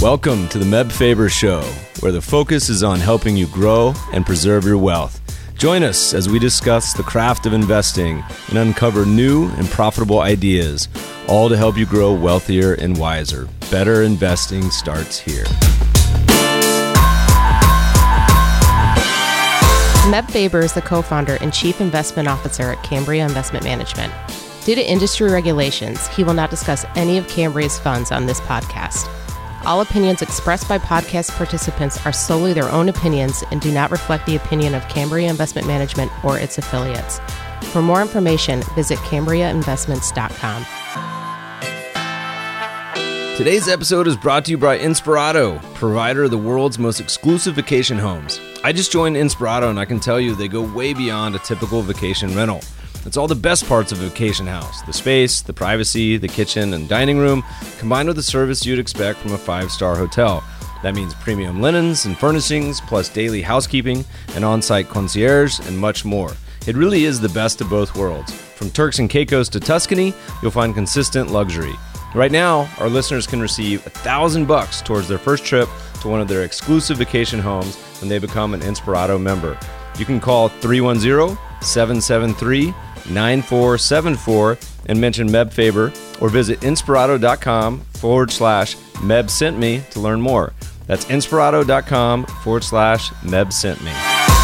Welcome to the Meb Faber Show, where the focus is on helping you grow and preserve your wealth. Join us as we discuss the craft of investing and uncover new and profitable ideas, all to help you grow wealthier and wiser. Better investing starts here. Meb Faber is the co-founder and chief investment officer at Cambria Investment Management. Due to industry regulations, he will not discuss any of Cambria's funds on this podcast. All opinions expressed by podcast participants are solely their own opinions and do not reflect the opinion of Cambria Investment Management or its affiliates. For more information, visit CambriaInvestments.com. Today's episode is brought to you by Inspirato, provider of the world's most exclusive vacation homes. I just joined Inspirato and I can tell you they go way beyond a typical vacation rental. It's all the best parts of a vacation house: the space, the privacy, the kitchen and dining room, combined with the service you'd expect from a 5-star hotel. That means premium linens and furnishings, plus daily housekeeping, an on-site concierge, and much more. It really is the best of both worlds. From Turks and Caicos to Tuscany, you'll find consistent luxury. Right now, our listeners can receive $1,000 towards their first trip to one of their exclusive vacation homes when they become an Inspirato member. You can call 310-773-9474 and mention Meb Faber, or visit inspirato.com/Meb sent me to learn more. That's inspirato.com/Meb sent me.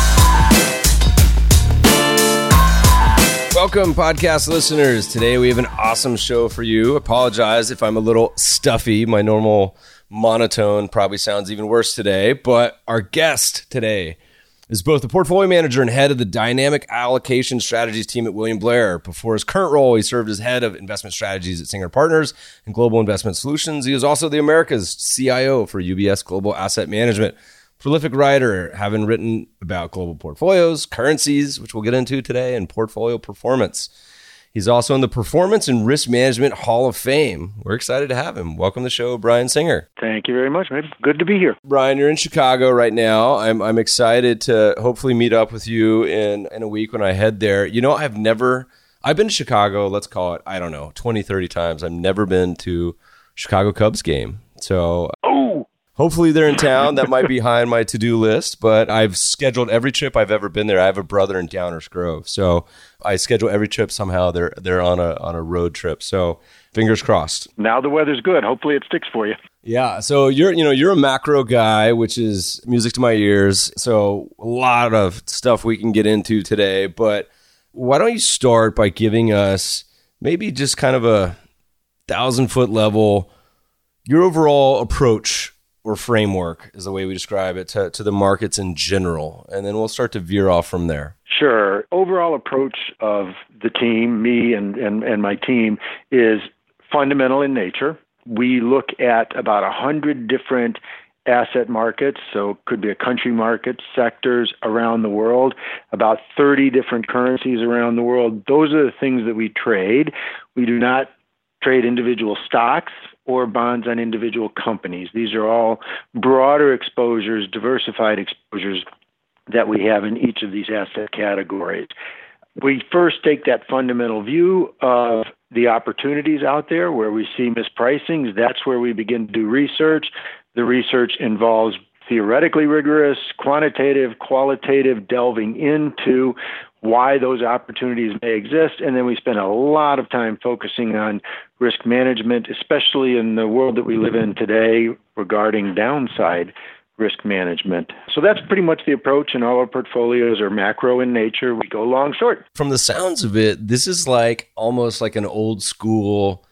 Welcome, podcast listeners. Today we have an awesome show for you. Apologize if I'm a little stuffy. My normal monotone probably sounds even worse today, but our guest today is both the portfolio manager and head of the dynamic allocation strategies team at William Blair. Before his current role, he served as head of investment strategies at Singer Partners and Global Investment Solutions. He was also the Americas CIO for UBS Global Asset Management. Prolific writer, having written about global portfolios, currencies, which we'll get into today, and portfolio performance. He's also in the Performance and Risk Management Hall of Fame. We're excited to have him. Welcome to the show, Brian Singer. Thank you very much, man. Good to be here. Brian, you're in Chicago right now. I'm excited to hopefully meet up with you in a week when I head there. You know, I've been to Chicago, let's call it, 20, 30 times. I've never been to Chicago Cubs game. So hopefully they're in town. That might be high on my to-do list, but I've scheduled every trip I've ever been there. I have a brother in Downers Grove, so I schedule every trip somehow. They're on a road trip, so fingers crossed. Now the weather's good. Hopefully it sticks for you. Yeah, so you're a macro guy, which is music to my ears. So a lot of stuff we can get into today, but why don't you start by giving us maybe just kind of a 1,000-foot level, your overall approach or framework is the way we describe it to the markets in general. And then we'll start to veer off from there. Sure. Overall approach of the team, me and my team, is fundamental in nature. We look at about 100 different asset markets, so it could be a country market, sectors around the world, about 30 different currencies around the world. Those are the things that we trade. We do not trade individual stocks or bonds on individual companies. These are all broader exposures, diversified exposures that we have in each of these asset categories. We first take that fundamental view of the opportunities out there where we see mispricings. That's where we begin to do research. The research involves theoretically rigorous, quantitative, qualitative delving into why those opportunities may exist. And then we spend a lot of time focusing on risk management, especially in the world that we live in today regarding downside risk management. So that's pretty much the approach, and all our portfolios are macro in nature. We go long, short. From the sounds of it, this is almost like an old school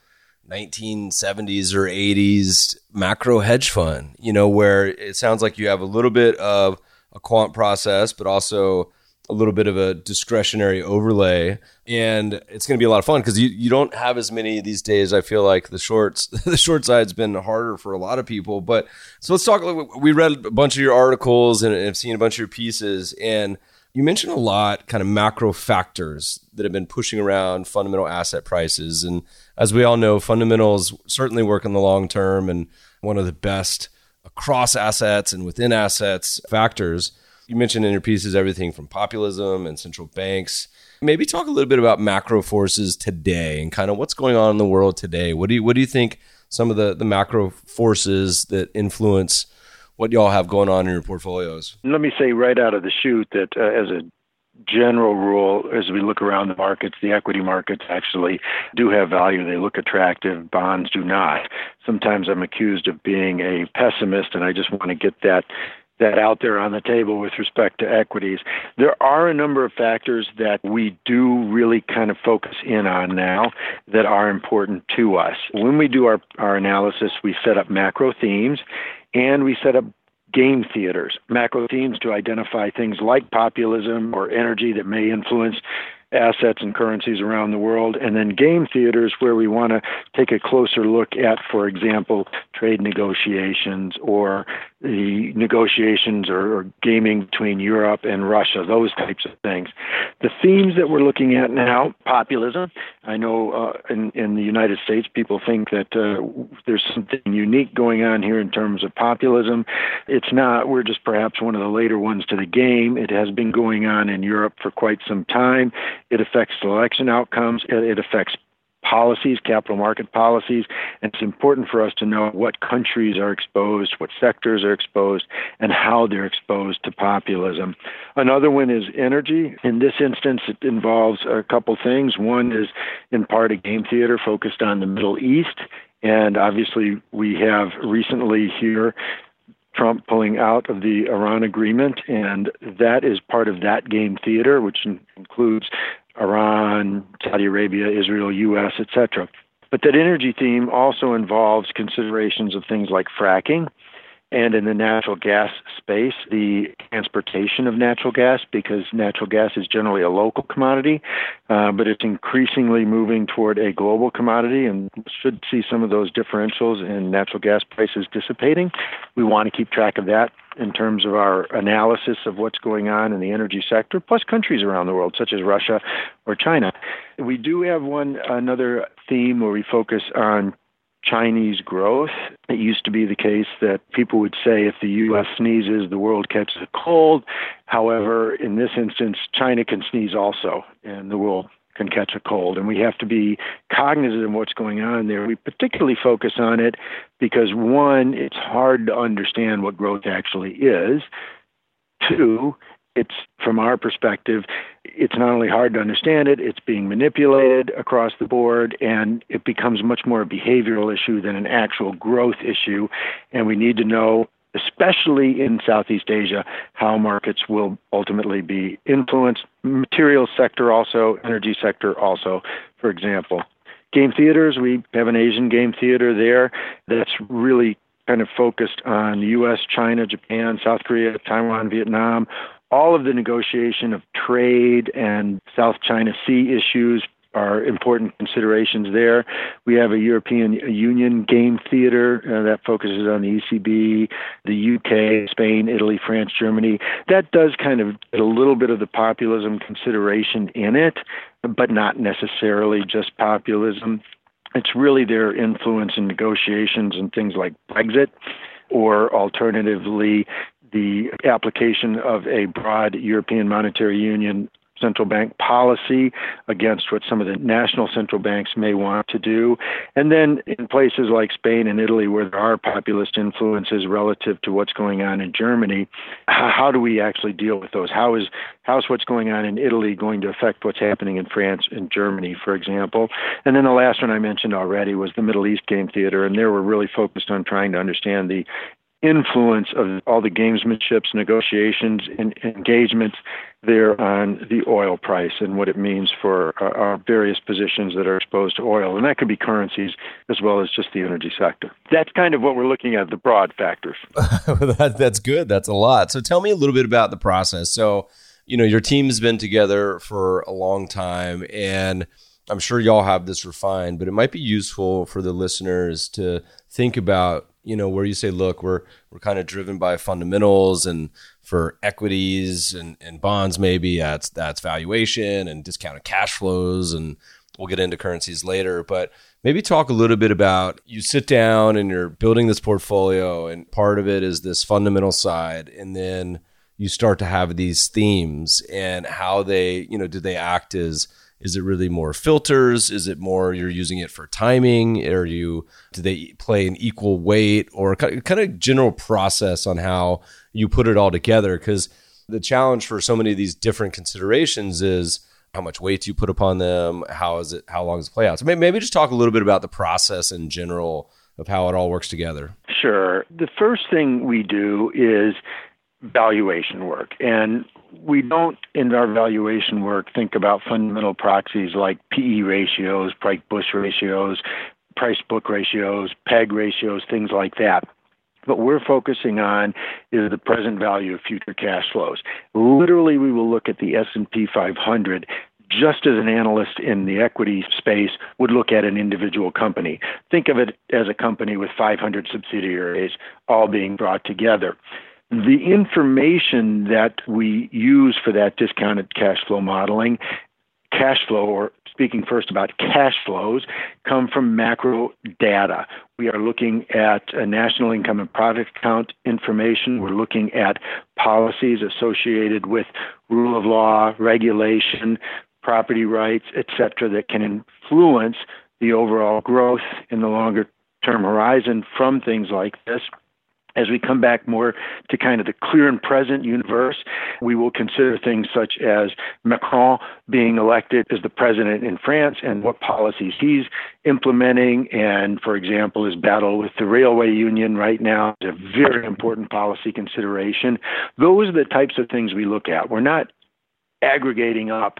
1970s or 80s macro hedge fund, where it sounds like you have a little bit of a quant process, but also a little bit of a discretionary overlay. And it's going to be a lot of fun because you don't have as many these days. I feel like the short side's been harder for a lot of people. But so let's talk. We read a bunch of your articles and have seen a bunch of your pieces. And you mentioned a lot kind of macro factors that have been pushing around fundamental asset prices. And as we all know, fundamentals certainly work in the long term, and one of the best across assets and within assets factors. You mentioned in your pieces everything from populism and central banks. Maybe talk a little bit about macro forces today and kind of what's going on in the world today. What do you think some of the macro forces that influence what y'all have going on in your portfolios? Let me say right out of the chute that as a general rule, as we look around the markets, the equity markets actually do have value. They look attractive. Bonds do not. Sometimes I'm accused of being a pessimist, and I just want to get that out there on the table with respect to equities. There are a number of factors that we do really kind of focus in on now that are important to us. When we do our analysis, we set up macro themes and we set up game theaters, macro themes to identify things like populism or energy that may influence assets and currencies around the world, and then game theaters where we want to take a closer look at, for example, trade negotiations or the negotiations or gaming between Europe and Russia, those types of things. The themes that we're looking at now, populism. I know in the United States, people think that there's something unique going on here in terms of populism. It's not. We're just perhaps one of the later ones to the game. It has been going on in Europe for quite some time. It affects election outcomes. It affects policies, capital market policies, and it's important for us to know what countries are exposed, what sectors are exposed, and how they're exposed to populism. Another one is energy. In this instance, it involves a couple things. One is in part a game theater focused on the Middle East, and obviously we have recently here Trump pulling out of the Iran agreement, and that is part of that game theater, which includes Iran, Saudi Arabia, Israel, U.S., etc. But that energy theme also involves considerations of things like fracking, and in the natural gas space, the transportation of natural gas, because natural gas is generally a local commodity, but it's increasingly moving toward a global commodity and should see some of those differentials in natural gas prices dissipating. We want to keep track of that in terms of our analysis of what's going on in the energy sector, plus countries around the world, such as Russia or China. We do have another theme where we focus on Chinese growth. It used to be the case that people would say if the U.S. sneezes, the world catches a cold. However, in this instance, China can sneeze also, and the world can catch a cold. And we have to be cognizant of what's going on there. We particularly focus on it because, one, it's hard to understand what growth actually is. Two, it's, from our perspective, it's not only hard to understand it, it's being manipulated across the board, and it becomes much more a behavioral issue than an actual growth issue. And we need to know, especially in Southeast Asia, how markets will ultimately be influenced. Materials sector also, energy sector also, for example. Game theaters, we have an Asian game theater there that's really kind of focused on the U.S., China, Japan, South Korea, Taiwan, Vietnam, all of the negotiation of trade and South China Sea issues are important considerations there. We have a European Union game theater that focuses on the ECB, the UK, Spain, Italy, France, Germany. That does kind of get a little bit of the populism consideration in it, but not necessarily just populism. It's really their influence in negotiations and things like Brexit, or alternatively, the application of a broad European Monetary Union central bank policy against what some of the national central banks may want to do. And then in places like Spain and Italy, where there are populist influences relative to what's going on in Germany, how do we actually deal with those? How's what's going on in Italy going to affect what's happening in France and Germany, for example? And then the last one I mentioned already was the Middle East game theater, and there we're really focused on trying to understand the influence of all the gamesmanships, negotiations, and engagements there on the oil price and what it means for our various positions that are exposed to oil. And that could be currencies as well as just the energy sector. That's kind of what we're looking at, the broad factors. That's good. That's a lot. So tell me a little bit about the process. So, your team's been together for a long time, and I'm sure y'all have this refined, but it might be useful for the listeners to think about, where you say, look, we're kind of driven by fundamentals, and for equities and bonds, maybe that's valuation and discounted cash flows, and we'll get into currencies later. But maybe talk a little bit about, you sit down and you're building this portfolio, and part of it is this fundamental side, and then you start to have these themes and how they, do they act as Is it really more filters? Is it more you're using it for timing? Do they play an equal weight, or kind of general process on how you put it all together? Because the challenge for so many of these different considerations is how much weight do you put upon them? How long does it play out? So maybe just talk a little bit about the process in general of how it all works together. Sure. The first thing we do is valuation work. And we don't, in our valuation work, think about fundamental proxies like PE ratios, price-book ratios, price-book ratios, PEG ratios, things like that. What we're focusing on is the present value of future cash flows. Literally, we will look at the S&P 500 just as an analyst in the equity space would look at an individual company. Think of it as a company with 500 subsidiaries all being brought together. The information that we use for that discounted cash flow modeling, cash flow, or speaking first about cash flows, come from macro data. We are looking at national income and product account information. We're looking at policies associated with rule of law, regulation, property rights, et cetera, that can influence the overall growth in the longer term horizon from things like this. As we come back more to kind of the clear and present universe, we will consider things such as Macron being elected as the president in France and what policies he's implementing. And, for example, his battle with the railway union right now is a very important policy consideration. Those are the types of things we look at. We're not aggregating up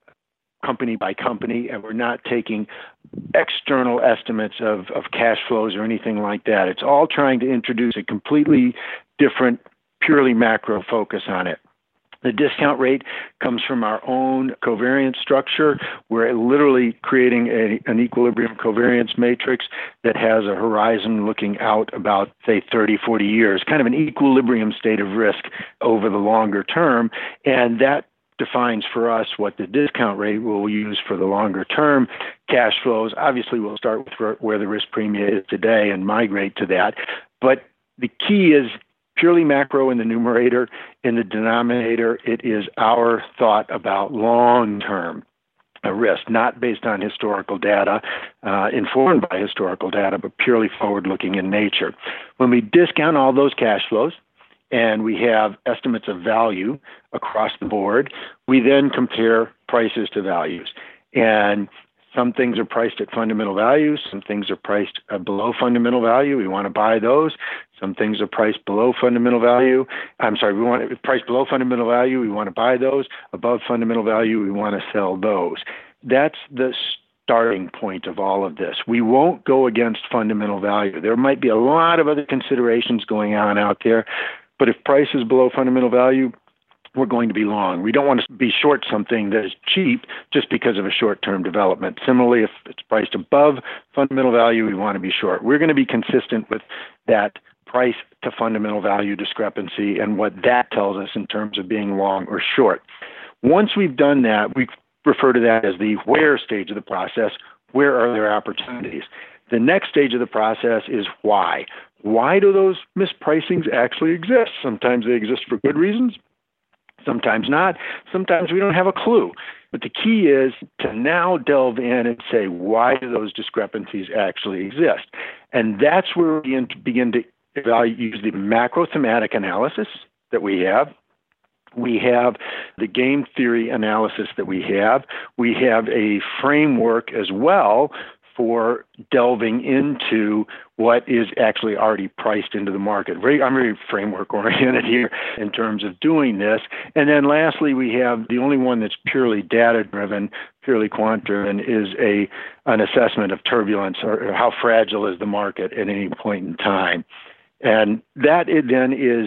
company by company, and we're not taking external estimates of cash flows or anything like that. It's all trying to introduce a completely different, purely macro focus on it. The discount rate comes from our own covariance structure. We're literally creating an equilibrium covariance matrix that has a horizon looking out about, say, 30, 40 years, kind of an equilibrium state of risk over the longer term. And that defines for us what the discount rate we'll use for the longer term cash flows. Obviously, we'll start with where the risk premium is today and migrate to that. But the key is purely macro in the numerator. In the denominator, it is our thought about long-term risk, not based on historical data, informed by historical data, but purely forward-looking in nature. When we discount all those cash flows, and we have estimates of value across the board, we then compare prices to values. And some things are priced at fundamental value. Some things are priced below fundamental value. We want to buy those. Some things are priced below fundamental value. We want it priced below fundamental value. We want to buy those. Above fundamental value, we want to sell those. That's the starting point of all of this. We won't go against fundamental value. There might be a lot of other considerations going on out there, but if price is below fundamental value, we're going to be long. We don't want to be short something that is cheap just because of a short-term development. Similarly, if it's priced above fundamental value, we want to be short. We're going to be consistent with that price to fundamental value discrepancy and what that tells us in terms of being long or short. Once we've done that, we refer to that as the where stage of the process. Where are there opportunities? The next stage of the process is why. Why do those mispricings actually exist? Sometimes they exist for good reasons. Sometimes not. Sometimes we don't have a clue. But the key is to now delve in and say, why do those discrepancies actually exist? And that's where we begin to use the macro thematic analysis that we have. We have the game theory analysis that we have. We have a framework as well for delving into what is actually already priced into the market. I'm very framework oriented here in terms of doing this. And then lastly, we have the only one that's purely data driven, purely quant driven, is an assessment of turbulence or how fragile is the market at any point in time. And that then is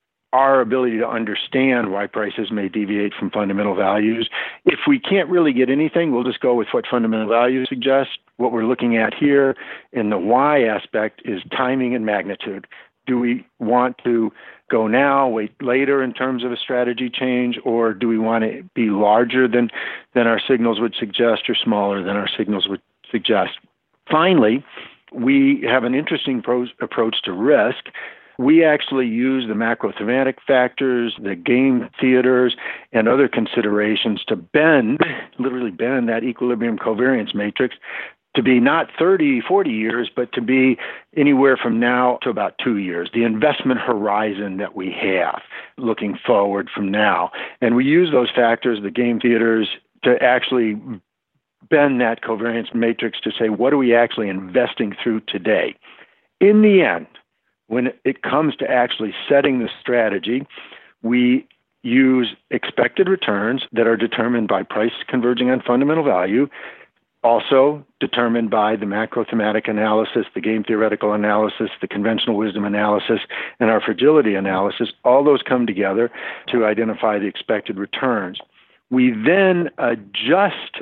our ability to understand why prices may deviate from fundamental values. If we can't really get anything, we'll just go with what fundamental values suggest. What we're looking at here in the why aspect is timing and magnitude. Do we want to go now, wait later in terms of a strategy change, or do we want to be larger than our signals would suggest or smaller than our signals would suggest? Finally, we have an interesting approach to risk. We actually use the macrothematic factors, the game theaters, and other considerations to literally bend that equilibrium covariance matrix to be not 30, 40 years, but to be anywhere from now to about 2 years, the investment horizon that we have looking forward from now. And we use those factors, the game theaters, to actually bend that covariance matrix to say, what are we actually investing through today? In the end, when it comes to actually setting the strategy, we use expected returns that are determined by price converging on fundamental value, also determined by the macrothematic analysis, the game theoretical analysis, the conventional wisdom analysis, and our fragility analysis. All those come together to identify the expected returns. We then adjust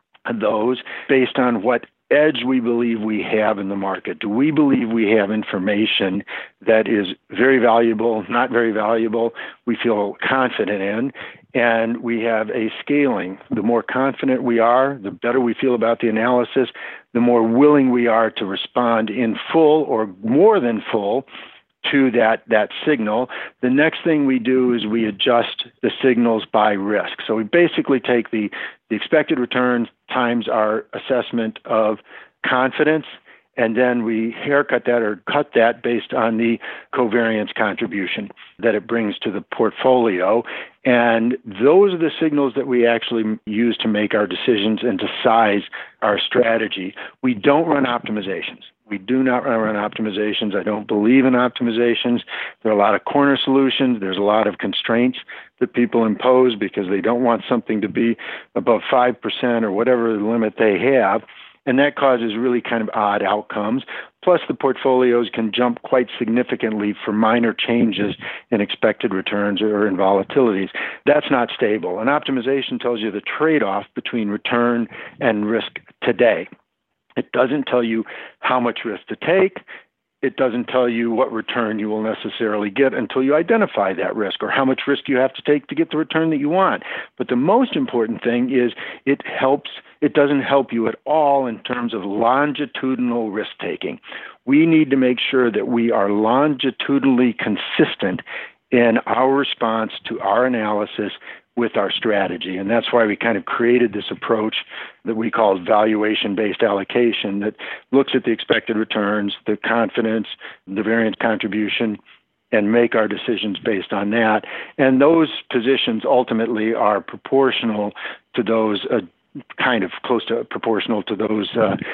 those based on what edge we believe we have in the market. Do we believe we have information that is very valuable, not very valuable, we feel confident in, and we have a scaling. The more confident we are, the better we feel about the analysis, the more willing we are to respond in full or more than full to that signal. The next thing we do is we adjust the signals by risk. So we basically take the expected returns times our assessment of confidence, and then we haircut that or cut that based on the covariance contribution that it brings to the portfolio. And those are the signals that we actually use to make our decisions and to size our strategy. We don't run optimizations. We do not run optimizations. I don't believe in optimizations. There are a lot of corner solutions. There's a lot of constraints that people impose because they don't want something to be above 5% or whatever the limit they have. And that causes really kind of odd outcomes. Plus, the portfolios can jump quite significantly for minor changes in expected returns or in volatilities. That's not stable. An optimization tells you the trade-off between return and risk today. It doesn't tell you how much risk to take. It doesn't tell you what return you will necessarily get until you identify that risk or how much risk you have to take to get the return that you want. But the most important thing is it doesn't help you at all in terms of longitudinal risk taking. We need to make sure that we are longitudinally consistent in our response to our analysis with our strategy. And that's why we kind of created this approach that we call valuation-based allocation that looks at the expected returns, the confidence, the variance contribution, and make our decisions based on that. And those positions ultimately are proportional to those kind of close to proportional to those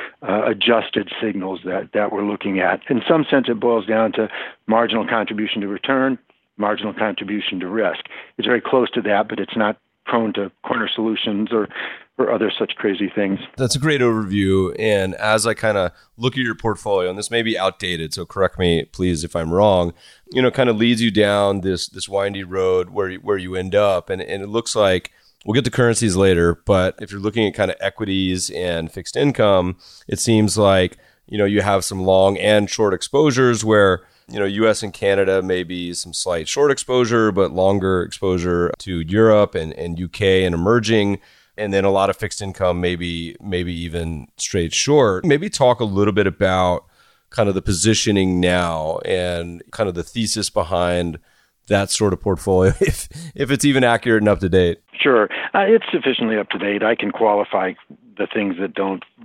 adjusted signals that we're looking at. In some sense, it boils down to marginal contribution to return, marginal contribution to risk. It's very close to that, but it's not prone to corner solutions or other such crazy things. That's a great overview. And as I kind of look at your portfolio, and this may be outdated, so correct me, please, if I'm wrong, kind of leads you down this windy road where you end up. And it looks like, we'll get to currencies later, but if you're looking at kind of equities and fixed income, it seems like, you have some long and short exposures where U.S. and Canada may be some slight short exposure, but longer exposure to Europe and U.K. and emerging, and then a lot of fixed income, maybe even straight short. Maybe talk a little bit about kind of the positioning now and kind of the thesis behind that sort of portfolio, if it's even accurate and up to date. Sure. It's sufficiently up to date. I can qualify the things that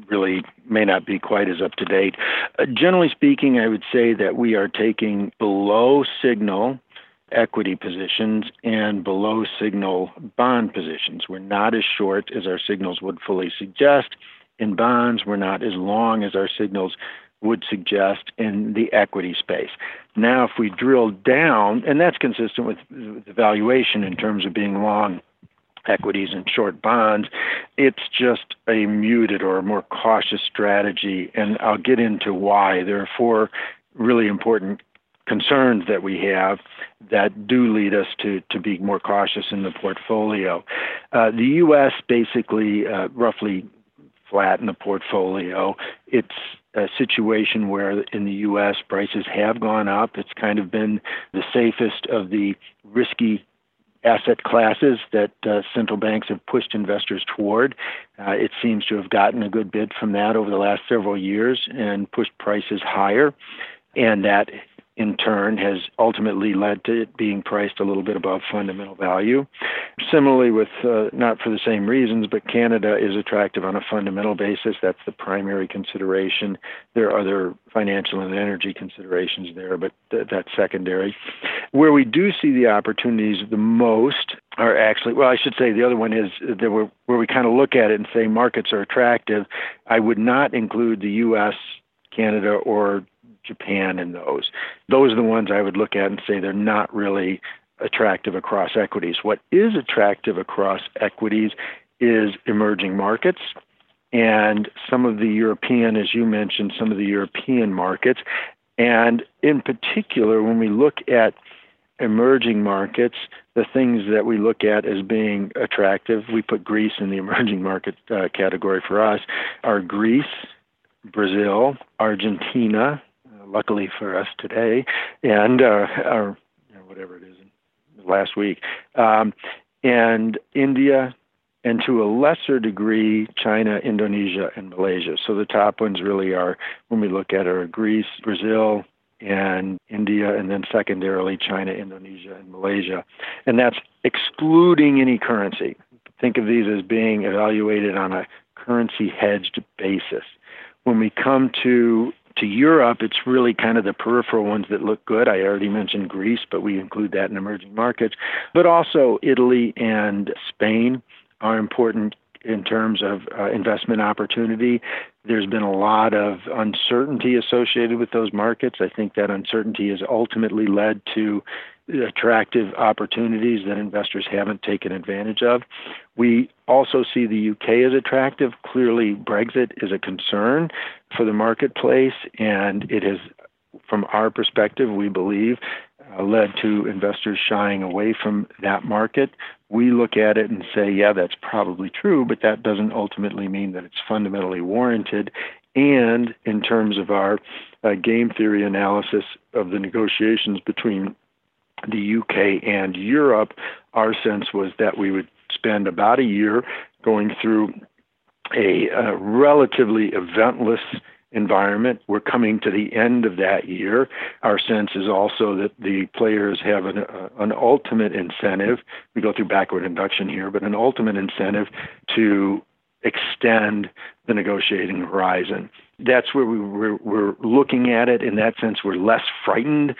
may not be quite as up to date. Generally speaking, I would say that we are taking below signal equity positions and below signal bond positions. We're not as short as our signals would fully suggest. In bonds, we're not as long as our signals would suggest in the equity space. Now, if we drill down, and that's consistent with the valuation in terms of being long equities and short bonds, it's just a muted or a more cautious strategy, and I'll get into why. There are 4 really important concerns that we have that do lead us to be more cautious in the portfolio. The U.S. basically roughly flat in the portfolio. It's a situation where in the U.S. prices have gone up. It's kind of been the safest of the risky asset classes that central banks have pushed investors toward. It seems to have gotten a good bid from that over the last several years and pushed prices higher. And that in turn has ultimately led to it being priced a little bit above fundamental value. Similarly with, not for the same reasons, but Canada is attractive on a fundamental basis. That's the primary consideration. There are other financial and energy considerations there, but that's secondary. Where we do see the opportunities the most are actually, well, I should say the other one is that where we kind of look at it and say markets are attractive. I would not include the U.S., Canada, or Japan in those. Those are the ones I would look at and say they're not really attractive across equities. What is attractive across equities is emerging markets and some of the European, as you mentioned, some of the European markets. And in particular, when we look at emerging markets, the things that we look at as being attractive, we put Greece in the emerging market category for us, are Greece, Brazil, Argentina, luckily for us today, and or whatever it is, last week, and India, and to a lesser degree, China, Indonesia, and Malaysia. So the top ones really are, when we look at it, are Greece, Brazil, and India, and then secondarily China, Indonesia, and Malaysia. And that's excluding any currency. Think of these as being evaluated on a currency hedged basis. When we come to Europe, it's really kind of the peripheral ones that look good. I already mentioned Greece, but we include that in emerging markets. But also Italy and Spain are important in terms of investment opportunity. There's been a lot of uncertainty associated with those markets. I think that uncertainty has ultimately led to attractive opportunities that investors haven't taken advantage of. We also see the UK as attractive. Clearly, Brexit is a concern for the marketplace, and it has, from our perspective, we believe, led to investors shying away from that market. We look at it and say, yeah, that's probably true, but that doesn't ultimately mean that it's fundamentally warranted. And in terms of our game theory analysis of the negotiations between the UK and Europe, our sense was that we would spend about a year going through a relatively eventless environment. We're coming to the end of that year. Our sense is also that the players have an ultimate incentive. We go through backward induction here, but an ultimate incentive to extend the negotiating horizon. That's where we're looking at it. In that sense, we're less frightened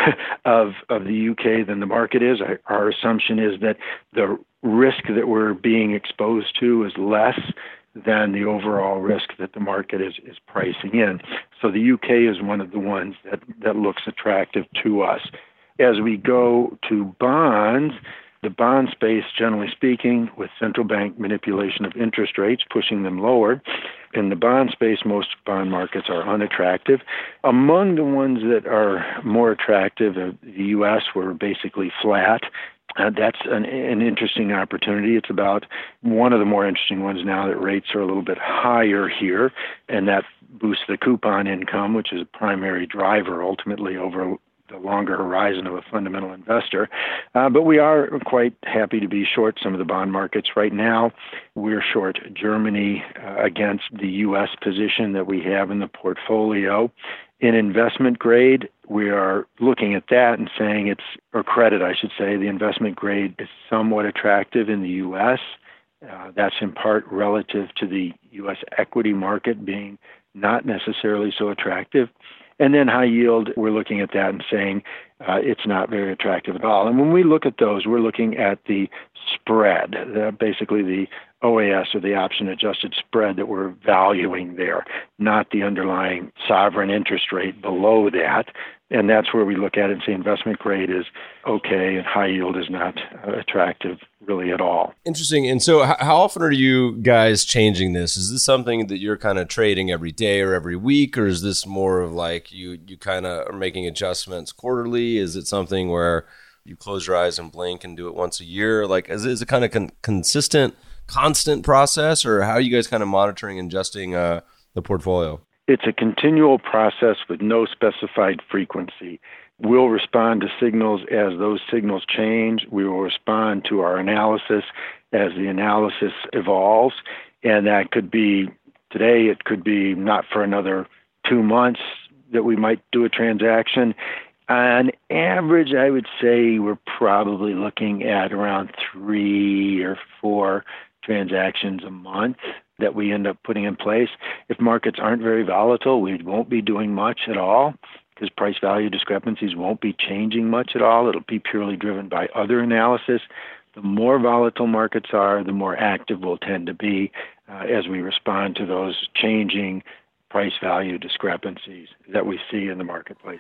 of the UK than the market is. Our assumption is that the risk that we're being exposed to is less than the overall risk that the market is pricing in. So the UK is one of the ones that looks attractive to us. As we go to bonds, the bond space, generally speaking, with central bank manipulation of interest rates, pushing them lower. In the bond space, most bond markets are unattractive. Among the ones that are more attractive, the U.S. were basically flat. That's an interesting opportunity. It's about one of the more interesting ones now that rates are a little bit higher here, and that boosts the coupon income, which is a primary driver ultimately over the longer horizon of a fundamental investor. But we are quite happy to be short some of the bond markets. Right now, we're short Germany against the U.S. position that we have in the portfolio. In investment grade, we are looking at that and saying or credit, I should say, the investment grade is somewhat attractive in the U.S. That's in part relative to the U.S. equity market being not necessarily so attractive. And then high yield, we're looking at that and saying it's not very attractive at all. And when we look at those, we're looking at the spread, basically the OAS, or the option-adjusted spread that we're valuing there, not the underlying sovereign interest rate below that. And that's where we look at it and say investment grade is okay and high yield is not attractive really at all. Interesting. And so how often are you guys changing this? Is this something that you're kind of trading every day or every week, or is this more of like you kind of are making adjustments quarterly? Is it something where you close your eyes and blink and do it once a year? Like, is it kind of consistent, constant process, or how are you guys kind of monitoring and adjusting the portfolio? It's a continual process with no specified frequency. We'll respond to signals as those signals change. We will respond to our analysis as the analysis evolves. And that could be today, it could be not for another 2 months that we might do a transaction. On average, I would say we're probably looking at around 3 or 4 transactions a month that we end up putting in place. If markets aren't very volatile, we won't be doing much at all because price-value discrepancies won't be changing much at all. It'll be purely driven by other analysis. The more volatile markets are, the more active we'll tend to be as we respond to those changing price-value discrepancies that we see in the marketplace.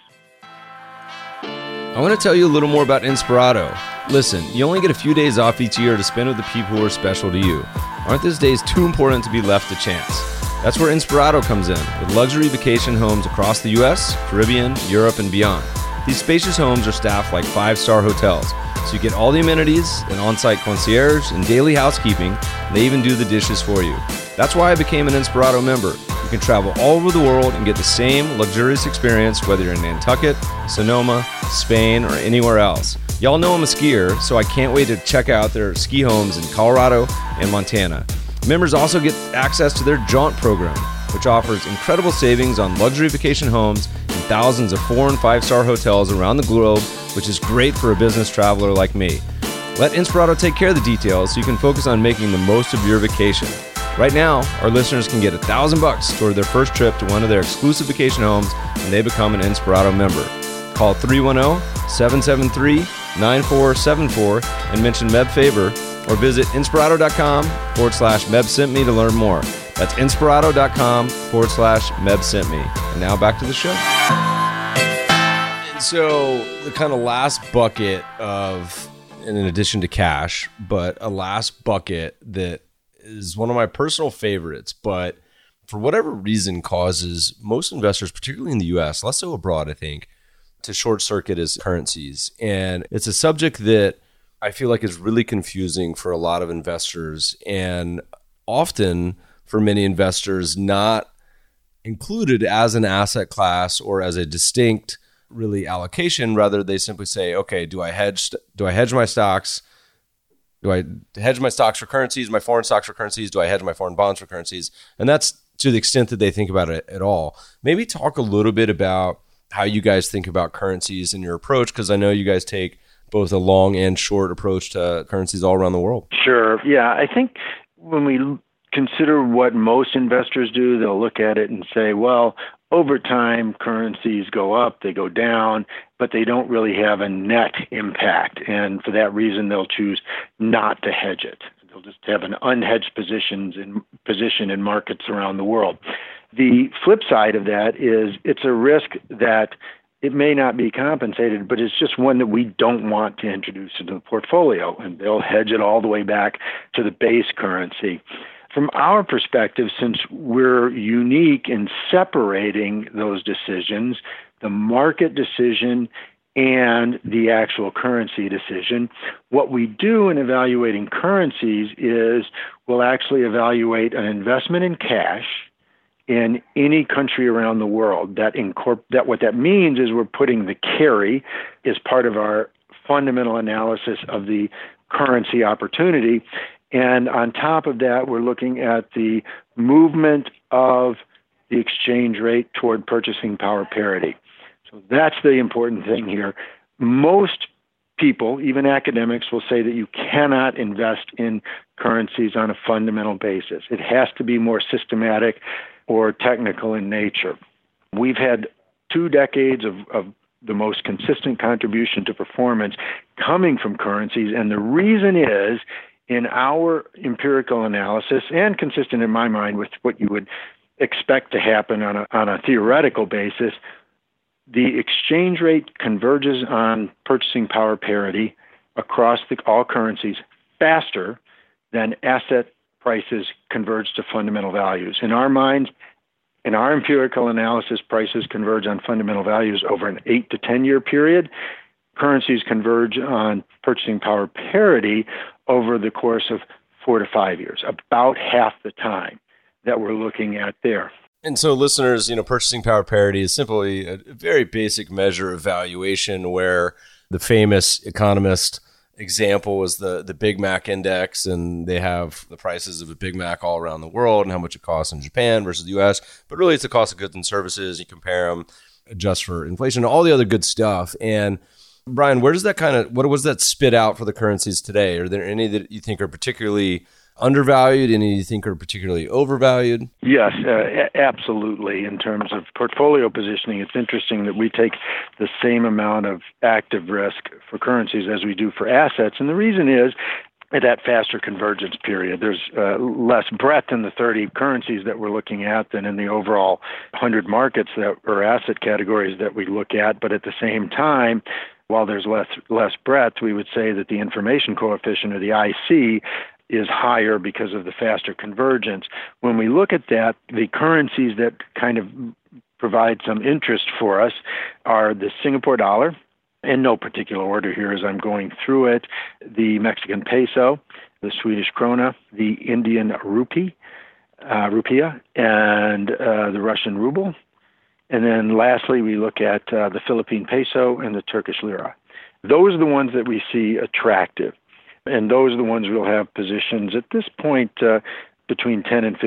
I want to tell you a little more about Inspirato. Listen, you only get a few days off each year to spend with the people who are special to you. Aren't those days too important to be left to chance? That's where Inspirato comes in, with luxury vacation homes across the U.S., Caribbean, Europe, and beyond. These spacious homes are staffed like 5-star hotels, so you get all the amenities, an on-site concierge, and daily housekeeping, and they even do the dishes for you. That's why I became an Inspirato member. You can travel all over the world and get the same luxurious experience whether you're in Nantucket, Sonoma, Spain, or anywhere else. Y'all know I'm a skier, so I can't wait to check out their ski homes in Colorado and Montana. Members also get access to their Jaunt program, which offers incredible savings on luxury vacation homes and thousands of 4- and 5-star hotels around the globe, which is great for a business traveler like me. Let Inspirato take care of the details so you can focus on making the most of your vacation. Right now, our listeners can get $1,000 toward their first trip to one of their exclusive vacation homes when they become an Inspirato member. Call 310-773-9474 and mention Meb Faber, or visit Inspirato.com/Meb Sent Me to learn more. That's Inspirato.com/Meb Sent Me. And now back to the show. And so the kind of last bucket of, in addition to cash, but a last bucket that is one of my personal favorites, but for whatever reason causes most investors, particularly in the US, less so abroad, I think, to short circuit is currencies. And it's a subject that I feel like is really confusing for a lot of investors, and often for many investors not included as an asset class or as a distinct really allocation. Rather, they simply say, okay, do I hedge my stocks? Do I hedge my stocks for currencies, my foreign stocks for currencies? Do I hedge my foreign bonds for currencies? And that's to the extent that they think about it at all. Maybe talk a little bit about how you guys think about currencies in your approach, because I know you guys take both a long and short approach to currencies all around the world. Sure. Yeah. I think when we consider what most investors do, they'll look at it and say, well, over time, currencies go up, they go down, but they don't really have a net impact. And for that reason, they'll choose not to hedge it. They'll just have an unhedged position in markets around the world. The flip side of that is it's a risk that it may not be compensated, but it's just one that we don't want to introduce into the portfolio, and they'll hedge it all the way back to the base currency. From our perspective, since we're unique in separating those decisions, the market decision and the actual currency decision, what we do in evaluating currencies is we'll actually evaluate an investment in cash in any country around the world. That what that means is we're putting the carry as part of our fundamental analysis of the currency opportunity. And on top of that, we're looking at the movement of the exchange rate toward purchasing power parity. So that's the important thing here. Most people, even academics, will say that you cannot invest in currencies on a fundamental basis. It has to be more systematic or technical in nature. We've had 2 decades of the most consistent contribution to performance coming from currencies, and the reason is, in our empirical analysis, and consistent in my mind with what you would expect to happen on a theoretical basis, the exchange rate converges on purchasing power parity across all currencies faster than asset prices converge to fundamental values. In our minds, in our empirical analysis, prices converge on fundamental values over an 8 to 10 year period. Currencies converge on purchasing power parity over the course of 4 to 5 years, about half the time that we're looking at there. And so listeners, purchasing power parity is simply a very basic measure of valuation, where the famous economist example was the Big Mac index, and they have the prices of a Big Mac all around the world and how much it costs in Japan versus the US. But really, it's the cost of goods and services. You compare them. adjust for inflation, all the other good stuff. And Brian, what does that spit out for the currencies today? Are there any that you think are particularly undervalued? Any you think are particularly overvalued? Yes, absolutely. In terms of portfolio positioning, it's interesting that we take the same amount of active risk for currencies as we do for assets. And the reason is, at that faster convergence period, there's less breadth in the 30 currencies that we're looking at than in the overall 100 markets or asset categories that we look at. But at the same time, while there's less breadth, we would say that the information coefficient, or the IC, is higher because of the faster convergence. When we look at that, the currencies that kind of provide some interest for us are the Singapore dollar, in no particular order here as I'm going through it, the Mexican peso, the Swedish krona, the Indian rupiah, and the Russian ruble. And then lastly, we look at the Philippine peso and the Turkish lira. Those are the ones that we see attractive. And those are the ones we'll have positions at this point between 10 and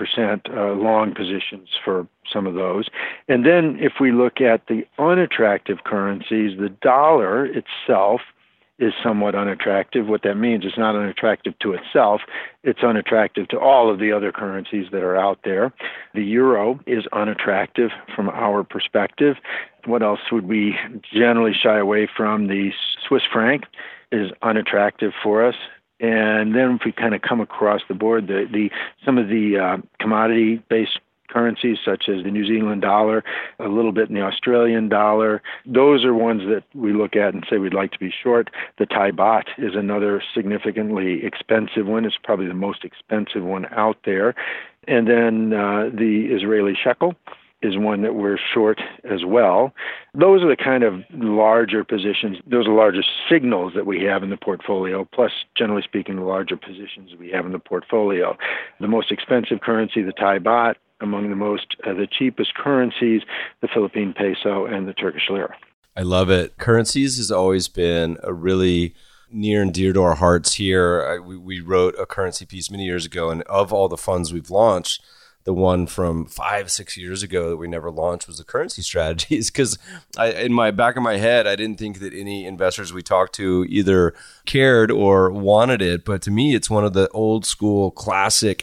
15% long positions for some of those. And then if we look at the unattractive currencies, the dollar itself is somewhat unattractive. What that means is not unattractive to itself. It's unattractive to all of the other currencies that are out there. The euro is unattractive from our perspective. What else would we generally shy away from? The Swiss franc is unattractive for us. And then if we kind of come across the board, some of the commodity-based currencies, such as the New Zealand dollar, a little bit in the Australian dollar, those are ones that we look at and say we'd like to be short. The Thai baht is another significantly expensive one. It's probably the most expensive one out there. And then the Israeli shekel is one that we're short as well. Those are the kind of larger positions. Those are larger signals that we have in the portfolio, plus, generally speaking, the larger positions we have in the portfolio. The most expensive currency, the Thai baht. Among the cheapest currencies, the Philippine peso and the Turkish lira. I love it. Currencies has always been a really near and dear to our hearts here. We wrote a currency piece many years ago, and of all the funds we've launched, the one from 5-6 years ago that we never launched was the currency strategies, because in my back of my head, I didn't think that any investors we talked to either cared or wanted it. But to me, it's one of the old school classic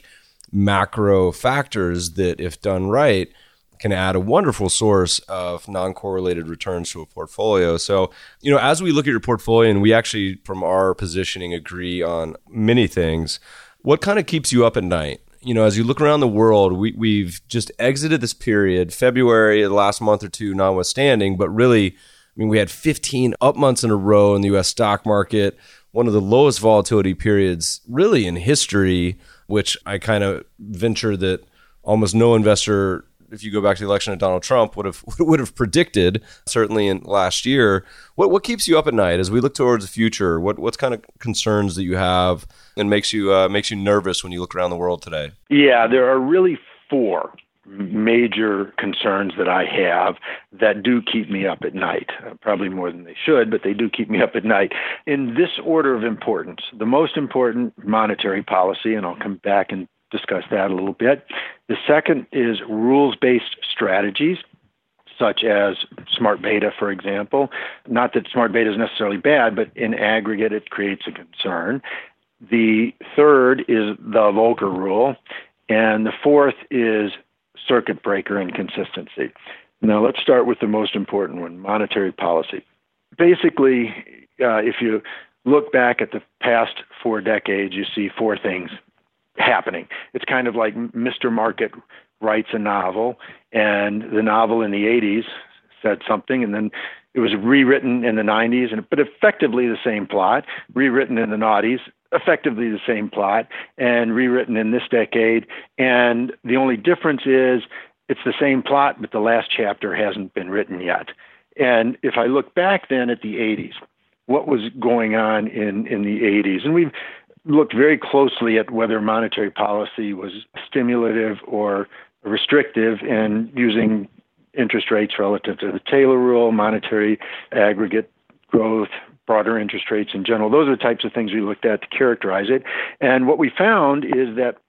macro factors that, if done right, can add a wonderful source of non-correlated returns to a portfolio. So, as we look at your portfolio, and we actually, from our positioning, agree on many things, what kind of keeps you up at night? As you look around the world, we've just exited this period, February, the last month or two notwithstanding, but really, we had 15 up months in a row in the U.S. stock market, one of the lowest volatility periods really in history, which I kind of venture that almost no investor, if you go back to the election of Donald Trump, would have predicted, certainly in last year. What keeps you up at night as we look towards the future? What's kind of concerns that you have and makes you nervous when you look around the world today? Yeah, there are really 4 major concerns that I have that do keep me up at night. Probably more than they should, but they do keep me up at night. In this order of importance, the most important, monetary policy, and I'll come back and discuss that a little bit. The second is rules-based strategies, such as smart beta, for example. Not that smart beta is necessarily bad, but in aggregate, it creates a concern. The third is the Volcker rule, and the fourth is circuit breaker inconsistency. Now, let's start with the most important one, monetary policy. Basically, if you look back at the past 4 decades, you see 4 things happening. It's kind of like Mr. Market writes a novel, and the novel in the 80s said something, and then it was rewritten in the 90s, but effectively the same plot, rewritten in the noughties, effectively the same plot, and rewritten in this decade. And the only difference is it's the same plot, but the last chapter hasn't been written yet. And if I look back then at the 80s, what was going on in the 80s? And we've looked very closely at whether monetary policy was stimulative or restrictive, and using interest rates relative to the Taylor rule, monetary aggregate growth, broader interest rates in general. Those are the types of things we looked at to characterize it. And what we found is that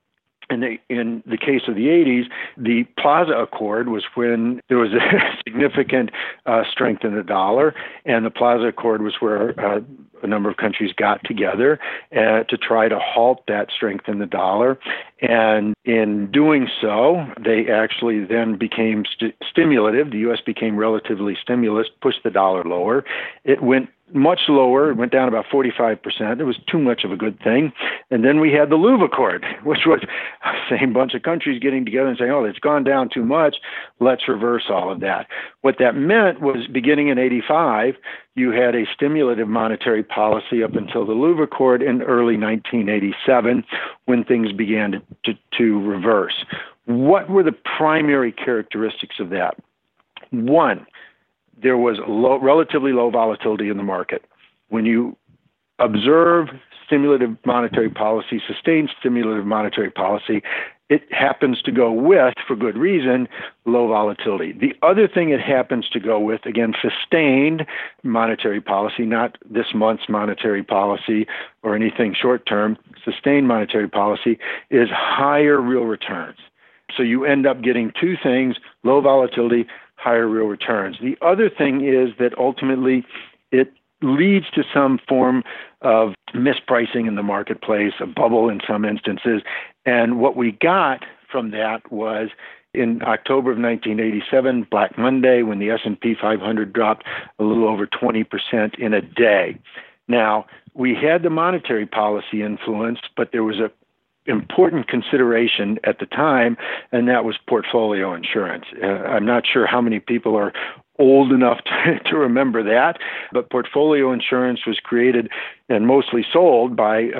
In the case of the 80s, the Plaza Accord was when there was a significant strength in the dollar, and the Plaza Accord was where a number of countries got together to try to halt that strength in the dollar. And in doing so, they actually then became stimulative. The U.S. became relatively stimulus, pushed the dollar lower. It went much lower. It went down about 45%. It was too much of a good thing. And then we had the Louvre Accord, which was the same bunch of countries getting together and saying, oh, it's gone down too much. Let's reverse all of that. What that meant was beginning in 85, you had a stimulative monetary policy up until the Louvre Accord in early 1987 when things began to reverse. What were the primary characteristics of that? One, there was relatively low volatility in the market. When you observe stimulative monetary policy, sustained stimulative monetary policy, it happens to go with, for good reason, low volatility. The other thing it happens to go with, again, sustained monetary policy, not this month's monetary policy or anything short-term, sustained monetary policy, is higher real returns. So you end up getting two things: low volatility, higher real returns. The other thing is that ultimately it leads to some form of mispricing in the marketplace, a bubble in some instances. And what we got from that was in October of 1987, Black Monday, when the S&P 500 dropped a little over 20% in a day. Now, we had the monetary policy influence, but there was a important consideration at the time, and that was portfolio insurance. I'm not sure how many people are old enough to remember that, but portfolio insurance was created and mostly sold by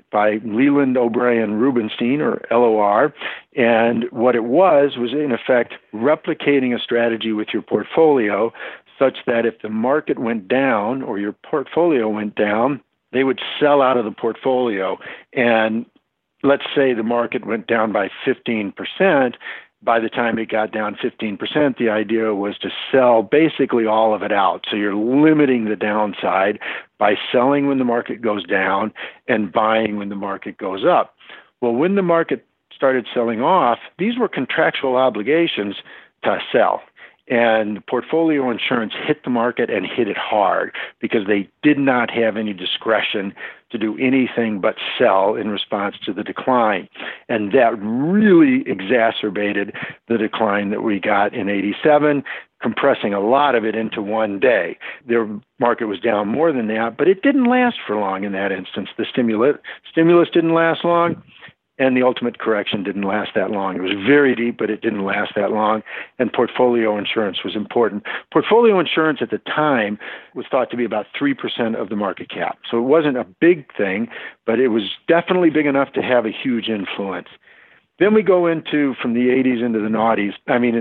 Leland O'Brien Rubenstein, or LOR, and what it was in effect replicating a strategy with your portfolio such that if the market went down or your portfolio went down, they would sell out of the portfolio. And let's say the market went down by 15%. By the time it got down 15%, the idea was to sell basically all of it out. So you're limiting the downside by selling when the market goes down and buying when the market goes up. Well, when the market started selling off, these were contractual obligations to sell. And portfolio insurance hit the market and hit it hard because they did not have any discretion to do anything but sell in response to the decline. And that really exacerbated the decline that we got in 87, compressing a lot of it into one day. Their market was down more than that, but it didn't last for long in that instance. The stimulus didn't last long, and the ultimate correction didn't last that long. It was very deep, but it didn't last that long, and portfolio insurance was important. Portfolio insurance at the time was thought to be about 3% of the market cap. So it wasn't a big thing, but it was definitely big enough to have a huge influence. Then we go from the 80s into the 90s.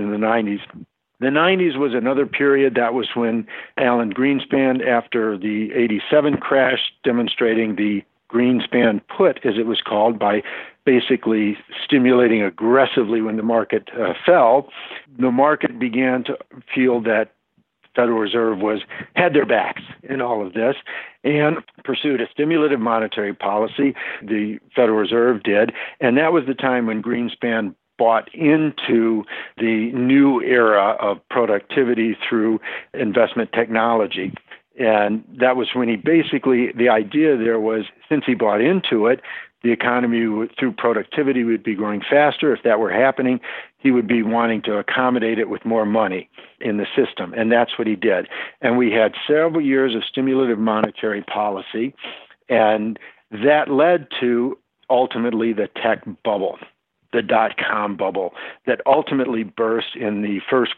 The 90s was another period. That was when Alan Greenspan, after the 87 crash, demonstrating the Greenspan put, as it was called, by basically stimulating aggressively when the market fell, the market began to feel that the Federal Reserve had their backs in all of this and pursued a stimulative monetary policy. The Federal Reserve did, and that was the time when Greenspan bought into the new era of productivity through investment technology. And that was when the idea there was, since he bought into it, the economy through productivity would be growing faster. If that were happening, he would be wanting to accommodate it with more money in the system. And that's what he did. And we had several years of stimulative monetary policy, and that led to ultimately the tech bubble, the dot-com bubble that ultimately began bursting in the first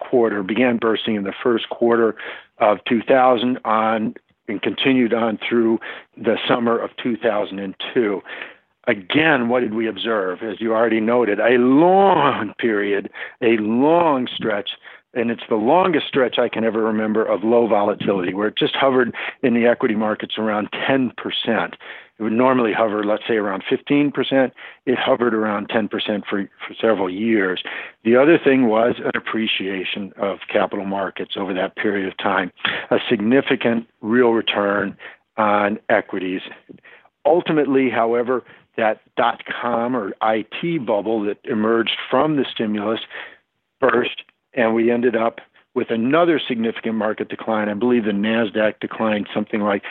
quarter of 2000 and continued on through the summer of 2002. Again, what did we observe? As you already noted, a long period, a long stretch, and it's the longest stretch I can ever remember of low volatility, where it just hovered in the equity markets around 10%. It would normally hover, let's say, around 15%. It hovered around 10% for several years. The other thing was an appreciation of capital markets over that period of time, a significant real return on equities. Ultimately, however, that .com or IT bubble that emerged from the stimulus burst, and we ended up with another significant market decline. I believe the NASDAQ declined something like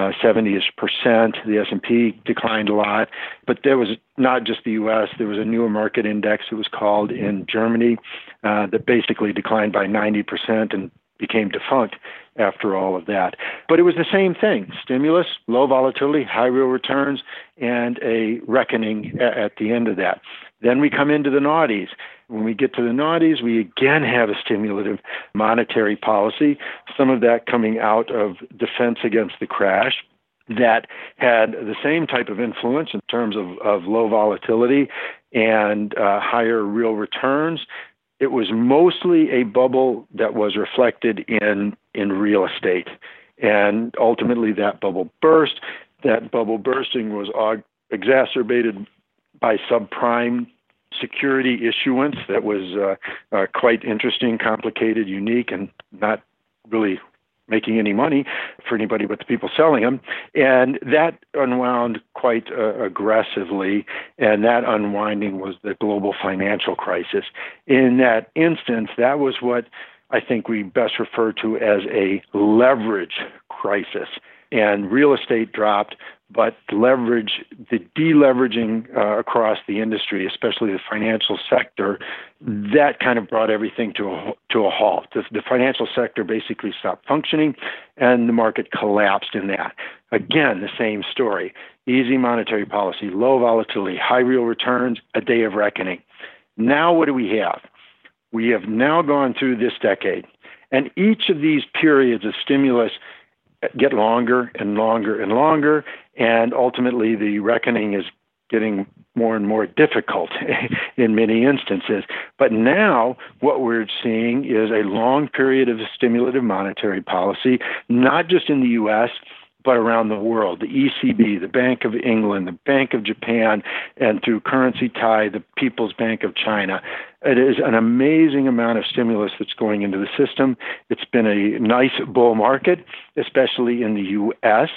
70%. The S&P declined a lot. But there was not just the U.S. There was a newer market index, it was called, in Germany that basically declined by 90% and became defunct after all of that. But it was the same thing: stimulus, low volatility, high real returns, and a reckoning at the end of that. Then we come into the noughties. When we get to the noughties, we again have a stimulative monetary policy, some of that coming out of defense against the crash, that had the same type of influence in terms of low volatility and higher real returns. It was mostly a bubble that was reflected in real estate. And ultimately that bubble burst. That bubble bursting was exacerbated by subprime security issuance that was quite interesting, complicated, unique, and not really making any money for anybody but the people selling them. And that unwound quite aggressively, and that unwinding was the global financial crisis. In that instance, that was what I think we best refer to as a leverage crisis. And real estate dropped, but the deleveraging across the industry, especially the financial sector, that kind of brought everything to a halt. The financial sector basically stopped functioning, and the market collapsed in that. Again, the same story: easy monetary policy, low volatility, high real returns, a day of reckoning. Now what do we have? We have now gone through this decade, and each of these periods of stimulus get longer and longer and longer, and ultimately the reckoning is getting more and more difficult in many instances. But now what we're seeing is a long period of stimulative monetary policy, not just in the U.S., but around the world. The ECB, the Bank of England, the Bank of Japan, and through Currency Tide, the People's Bank of China. It is an amazing amount of stimulus that's going into the system. It's been a nice bull market, especially in the U.S.,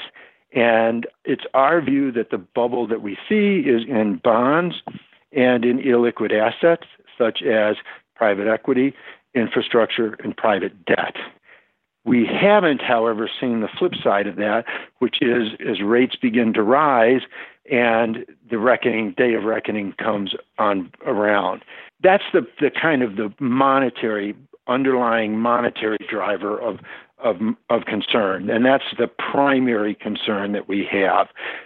and it's our view that the bubble that we see is in bonds and in illiquid assets, such as private equity, infrastructure, and private debt. We haven't, however, seen the flip side of that, which is as rates begin to rise and the day of reckoning comes on around. That's the kind of the underlying monetary driver of concern, and that's the primary concern that we have.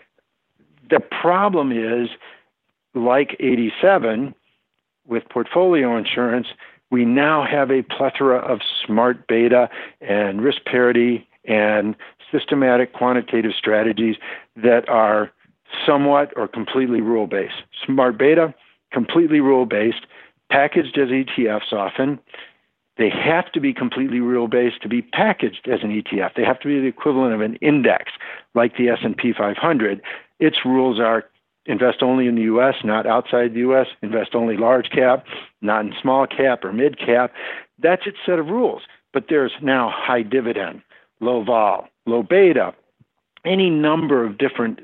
The problem is, like 87, with portfolio insurance, we now have a plethora of smart beta and risk parity and systematic quantitative strategies that are somewhat or completely rule-based. Smart beta, completely rule-based, packaged as ETFs often. They have to be completely rule-based to be packaged as an ETF. They have to be the equivalent of an index, like the S&P 500. Its rules are: invest only in the U.S., not outside the U.S., invest only large cap, not in small cap or mid cap. That's its set of rules. But there's now high dividend, low vol, low beta, any number of different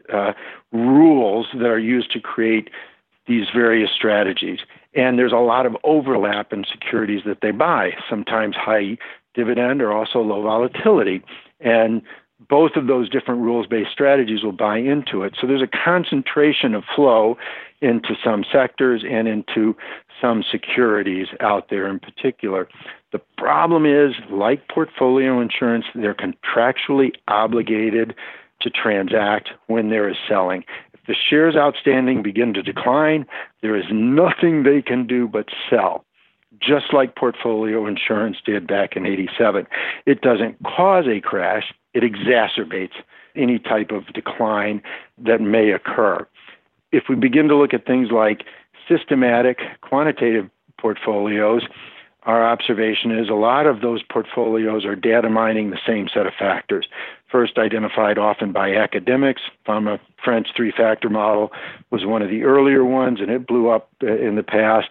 rules that are used to create these various strategies. And there's a lot of overlap in securities that they buy, sometimes high dividend or also low volatility. And both of those different rules-based strategies will buy into it. So there's a concentration of flow into some sectors and into some securities out there in particular. The problem is, like portfolio insurance, they're contractually obligated to transact when there is selling. If the shares outstanding begin to decline, there is nothing they can do but sell, just like portfolio insurance did back in 87. It doesn't cause a crash. It exacerbates any type of decline that may occur. If we begin to look at things like systematic quantitative portfolios, our observation is a lot of those portfolios are data mining the same set of factors. First identified often by academics. From French three-factor model was one of the earlier ones, and it blew up in the past.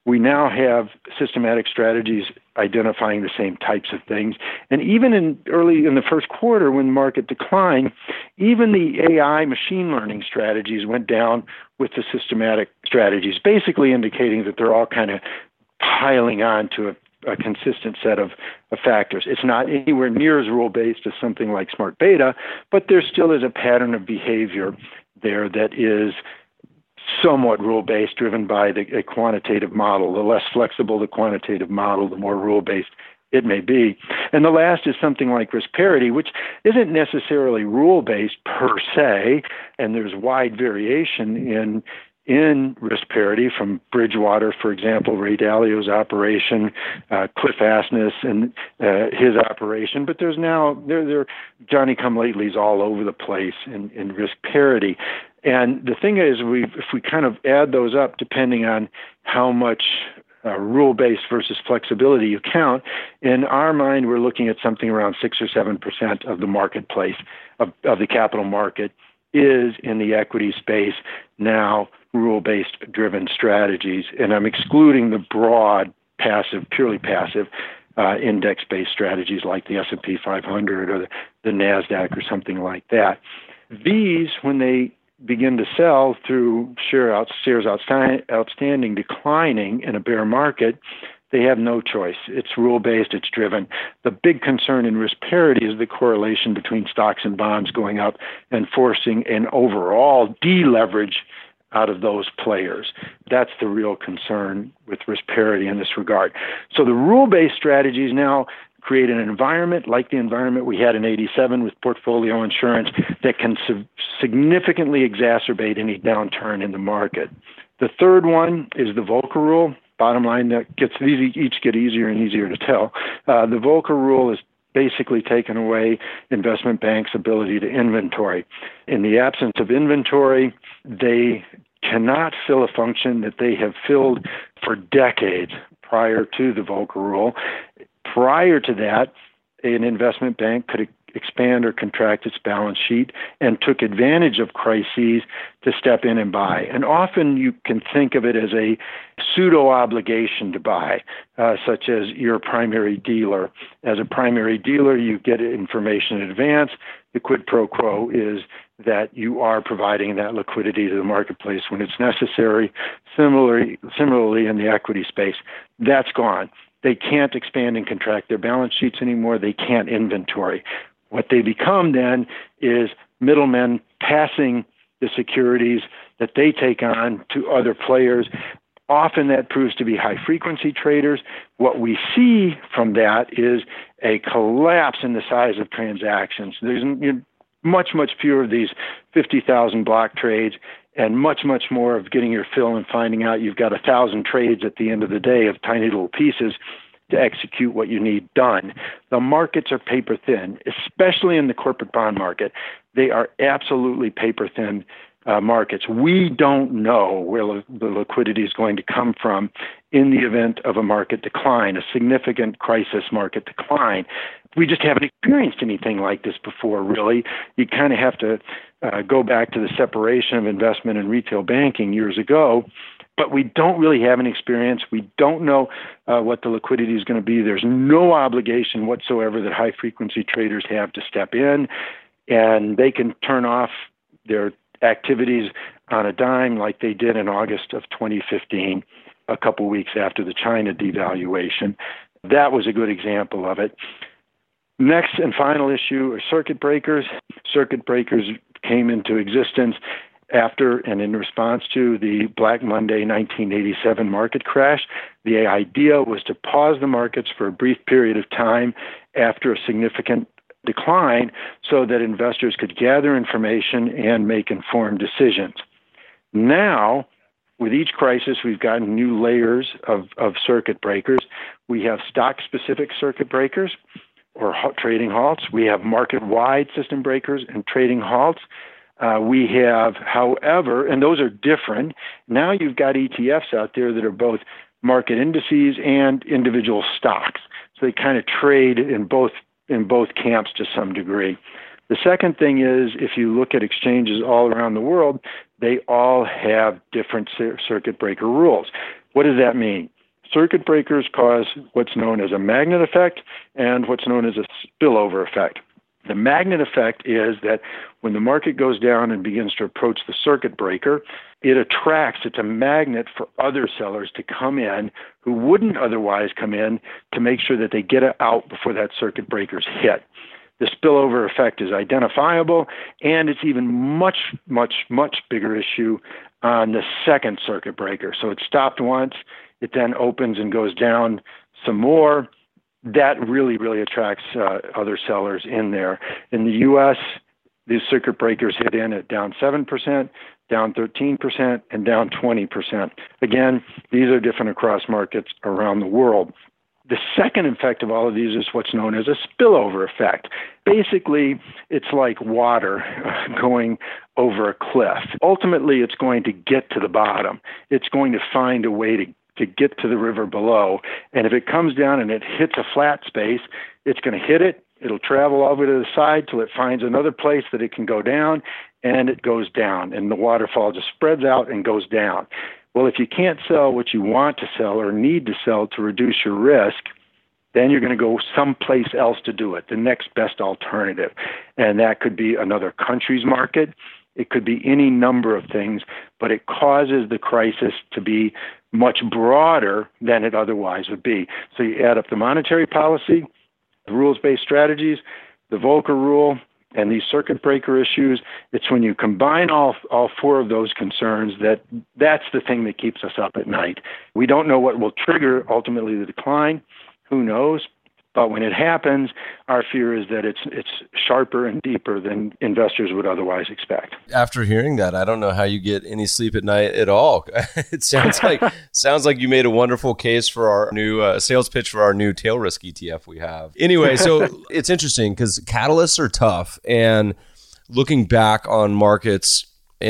We now have systematic strategies identifying the same types of things. And even in the first quarter, when the market declined, even the AI machine learning strategies went down with the systematic strategies, basically indicating that they're all kind of piling on to a consistent set of factors. It's not anywhere near as rule-based as something like smart beta, but there still is a pattern of behavior there that is somewhat rule-based, driven by a quantitative model. The less flexible the quantitative model, the more rule-based it may be. And the last is something like risk parity, which isn't necessarily rule-based per se, and there's wide variation in risk parity from Bridgewater, for example, Ray Dalio's operation, Cliff Asness and his operation. But there's now there Johnny-come-latelys all over the place in risk parity. And the thing is, if we kind of add those up, depending on how much rule-based versus flexibility you count, in our mind, we're looking at something around 6 or 7% of the marketplace, of the capital market, is in the equity space now rule-based driven strategies. And I'm excluding the broad, passive, purely passive index-based strategies like the S&P 500 or the NASDAQ or something like that. These, when they begin to sell through shares outstanding declining in a bear market, they have no choice. It's rule-based, it's driven. The big concern in risk parity is the correlation between stocks and bonds going up and forcing an overall deleverage out of those players. That's the real concern with risk parity in this regard. So the rule-based strategies now create an environment like the environment we had in '87 with portfolio insurance that can significantly exacerbate any downturn in the market. The third one is the Volcker Rule. Bottom line, that each get easier and easier to tell. The Volcker Rule is basically taken away investment banks' ability to inventory. In the absence of inventory, they cannot fill a function that they have filled for decades prior to the Volcker Rule. Prior to that, an investment bank could expand or contract its balance sheet and took advantage of crises to step in and buy. And often you can think of it as a pseudo-obligation to buy, such as you're a primary dealer. As a primary dealer, you get information in advance. The quid pro quo is that you are providing that liquidity to the marketplace when it's necessary. Similarly in the equity space, that's gone. They can't expand and contract their balance sheets anymore. They can't inventory. What they become then is middlemen passing the securities that they take on to other players. Often that proves to be high-frequency traders. What we see from that is a collapse in the size of transactions. There's much, much fewer of these 50,000 block trades and much, much more of getting your fill and finding out you've got 1,000 trades at the end of the day of tiny little pieces to execute what you need done. The markets are paper thin, especially in the corporate bond market. They are absolutely paper thin markets. We don't know where the liquidity is going to come from in the event of a market decline, a significant crisis market decline. We just haven't experienced anything like this before, really. You kind of have to go back to the separation of investment and retail banking years ago, but we don't really have any experience. We don't know what the liquidity is going to be. There's no obligation whatsoever that high-frequency traders have to step in, and they can turn off their activities on a dime like they did in August of 2015, a couple weeks after the China devaluation. That was a good example of it. Next and final issue are circuit breakers. Circuit breakers came into existence after and in response to the Black Monday 1987 market crash. The idea was to pause the markets for a brief period of time after a significant decline so that investors could gather information and make informed decisions. Now, with each crisis, we've gotten new layers of circuit breakers. We have stock-specific circuit breakers or trading halts. We have market-wide system breakers and trading halts. We have, however, and those are different. Now you've got ETFs out there that are both market indices and individual stocks. So they kind of trade in both camps to some degree. The second thing is, if you look at exchanges all around the world, they all have different circuit breaker rules. What does that mean? Circuit breakers cause what's known as a magnet effect and what's known as a spillover effect. The magnet effect is that when the market goes down and begins to approach the circuit breaker, it's a magnet for other sellers to come in who wouldn't otherwise come in to make sure that they get it out before that circuit breaker's hit. The spillover effect is identifiable, and it's even much, much, much bigger issue on the second circuit breaker. So it stopped once, it then opens and goes down some more. That really, really attracts other sellers in there. In the U.S., these circuit breakers hit in at down 7%, down 13%, and down 20%. Again, these are different across markets around the world. The second effect of all of these is what's known as a spillover effect. Basically, it's like water going over a cliff. Ultimately, it's going to get to the bottom. It's going to find a way to get to the river below. And if it comes down and it hits a flat space, it's going to hit it. It'll travel all the way to the side till it finds another place that it can go down, and it goes down. And the waterfall just spreads out and goes down. Well, if you can't sell what you want to sell or need to sell to reduce your risk, then you're going to go someplace else to do it, the next best alternative. And that could be another country's market. It could be any number of things, but it causes the crisis to be much broader than it otherwise would be. So you add up the monetary policy, the rules-based strategies, the Volcker rule, and these circuit breaker issues. It's when you combine all four of those concerns that's the thing that keeps us up at night. We don't know what will trigger ultimately the decline. Who knows? But when it happens, our fear is that it's sharper and deeper than investors would otherwise expect. After hearing that, I don't know how you get any sleep at night at all. It sounds like you made a wonderful case for our new sales pitch for our new tail risk ETF we have. Anyway, so it's interesting because catalysts are tough, and looking back on markets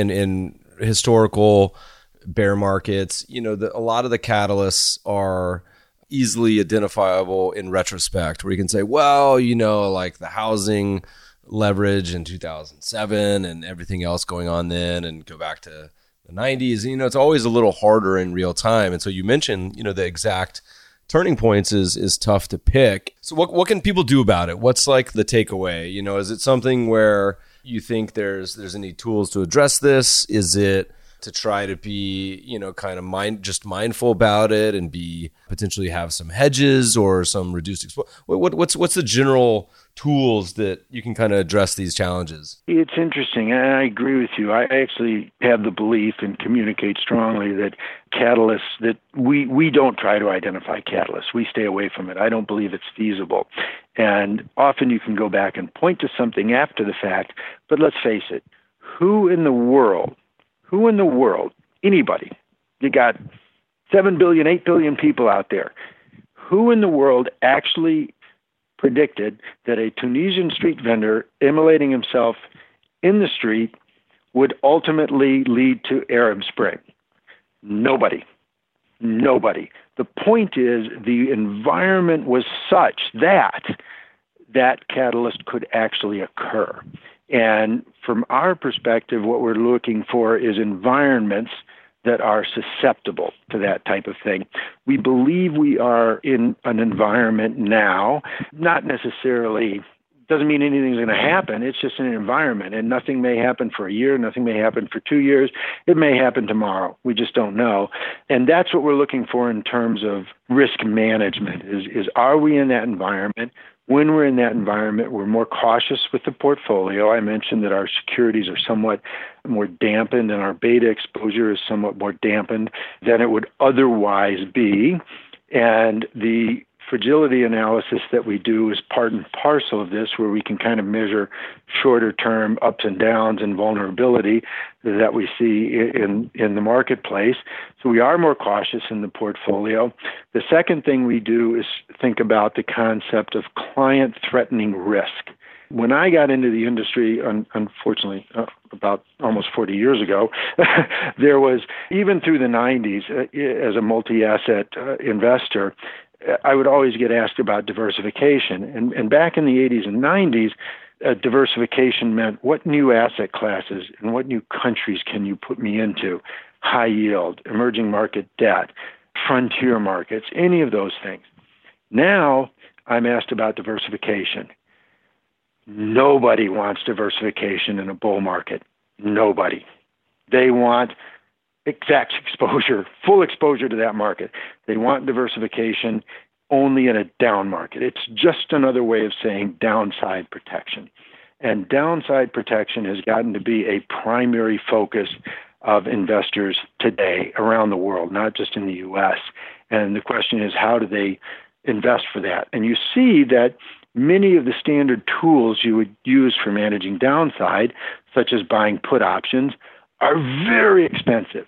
in historical bear markets, a lot of the catalysts are easily identifiable in retrospect, where you can say, well, like the housing leverage in 2007 and everything else going on then, and go back to the 90s. It's always a little harder in real time. And so you mentioned, the exact turning points is tough to pick. So what can people do about it? What's like the takeaway? Is it something where you think there's any tools to address this? Is it to try to be, kind of mindful about it and be potentially have some hedges or some reduced exposure? What's the general tools that you can kind of address these challenges? It's interesting, and I agree with you. I actually have the belief and communicate strongly that catalysts, that we don't try to identify catalysts. We stay away from it. I don't believe it's feasible. And often you can go back and point to something after the fact, but let's face it, who in the world, anybody, you got 7 billion, 8 billion people out there, who in the world actually predicted that a Tunisian street vendor immolating himself in the street would ultimately lead to Arab Spring? Nobody. The point is, the environment was such that that catalyst could actually occur. And from our perspective, what we're looking for is environments that are susceptible to that type of thing. We believe we are in an environment now, not necessarily, doesn't mean anything's going to happen. It's just an environment, and nothing may happen for a year, nothing may happen for 2 years. It may happen tomorrow. We just don't know. And that's what we're looking for in terms of risk management is are we in that environment? When we're in that environment, we're more cautious with the portfolio. I mentioned that our securities are somewhat more dampened and our beta exposure is somewhat more dampened than it would otherwise be. And the fragility analysis that we do is part and parcel of this, where we can kind of measure shorter term ups and downs and vulnerability that we see in the marketplace. So we are more cautious in the portfolio. The second thing we do is think about the concept of client threatening risk. When I got into the industry, unfortunately, about almost 40 years ago, there was, even through the 90s, as a multi-asset investor, I would always get asked about diversification. And back in the 80s and 90s, diversification meant what new asset classes and what new countries can you put me into? High yield, emerging market debt, frontier markets, any of those things. Now I'm asked about diversification. Nobody wants diversification in a bull market. Nobody. They want exact exposure, full exposure to that market. They want diversification only in a down market. It's just another way of saying downside protection. And downside protection has gotten to be a primary focus of investors today around the world, not just in the U.S. And the question is, how do they invest for that? And you see that many of the standard tools you would use for managing downside, such as buying put options, are very expensive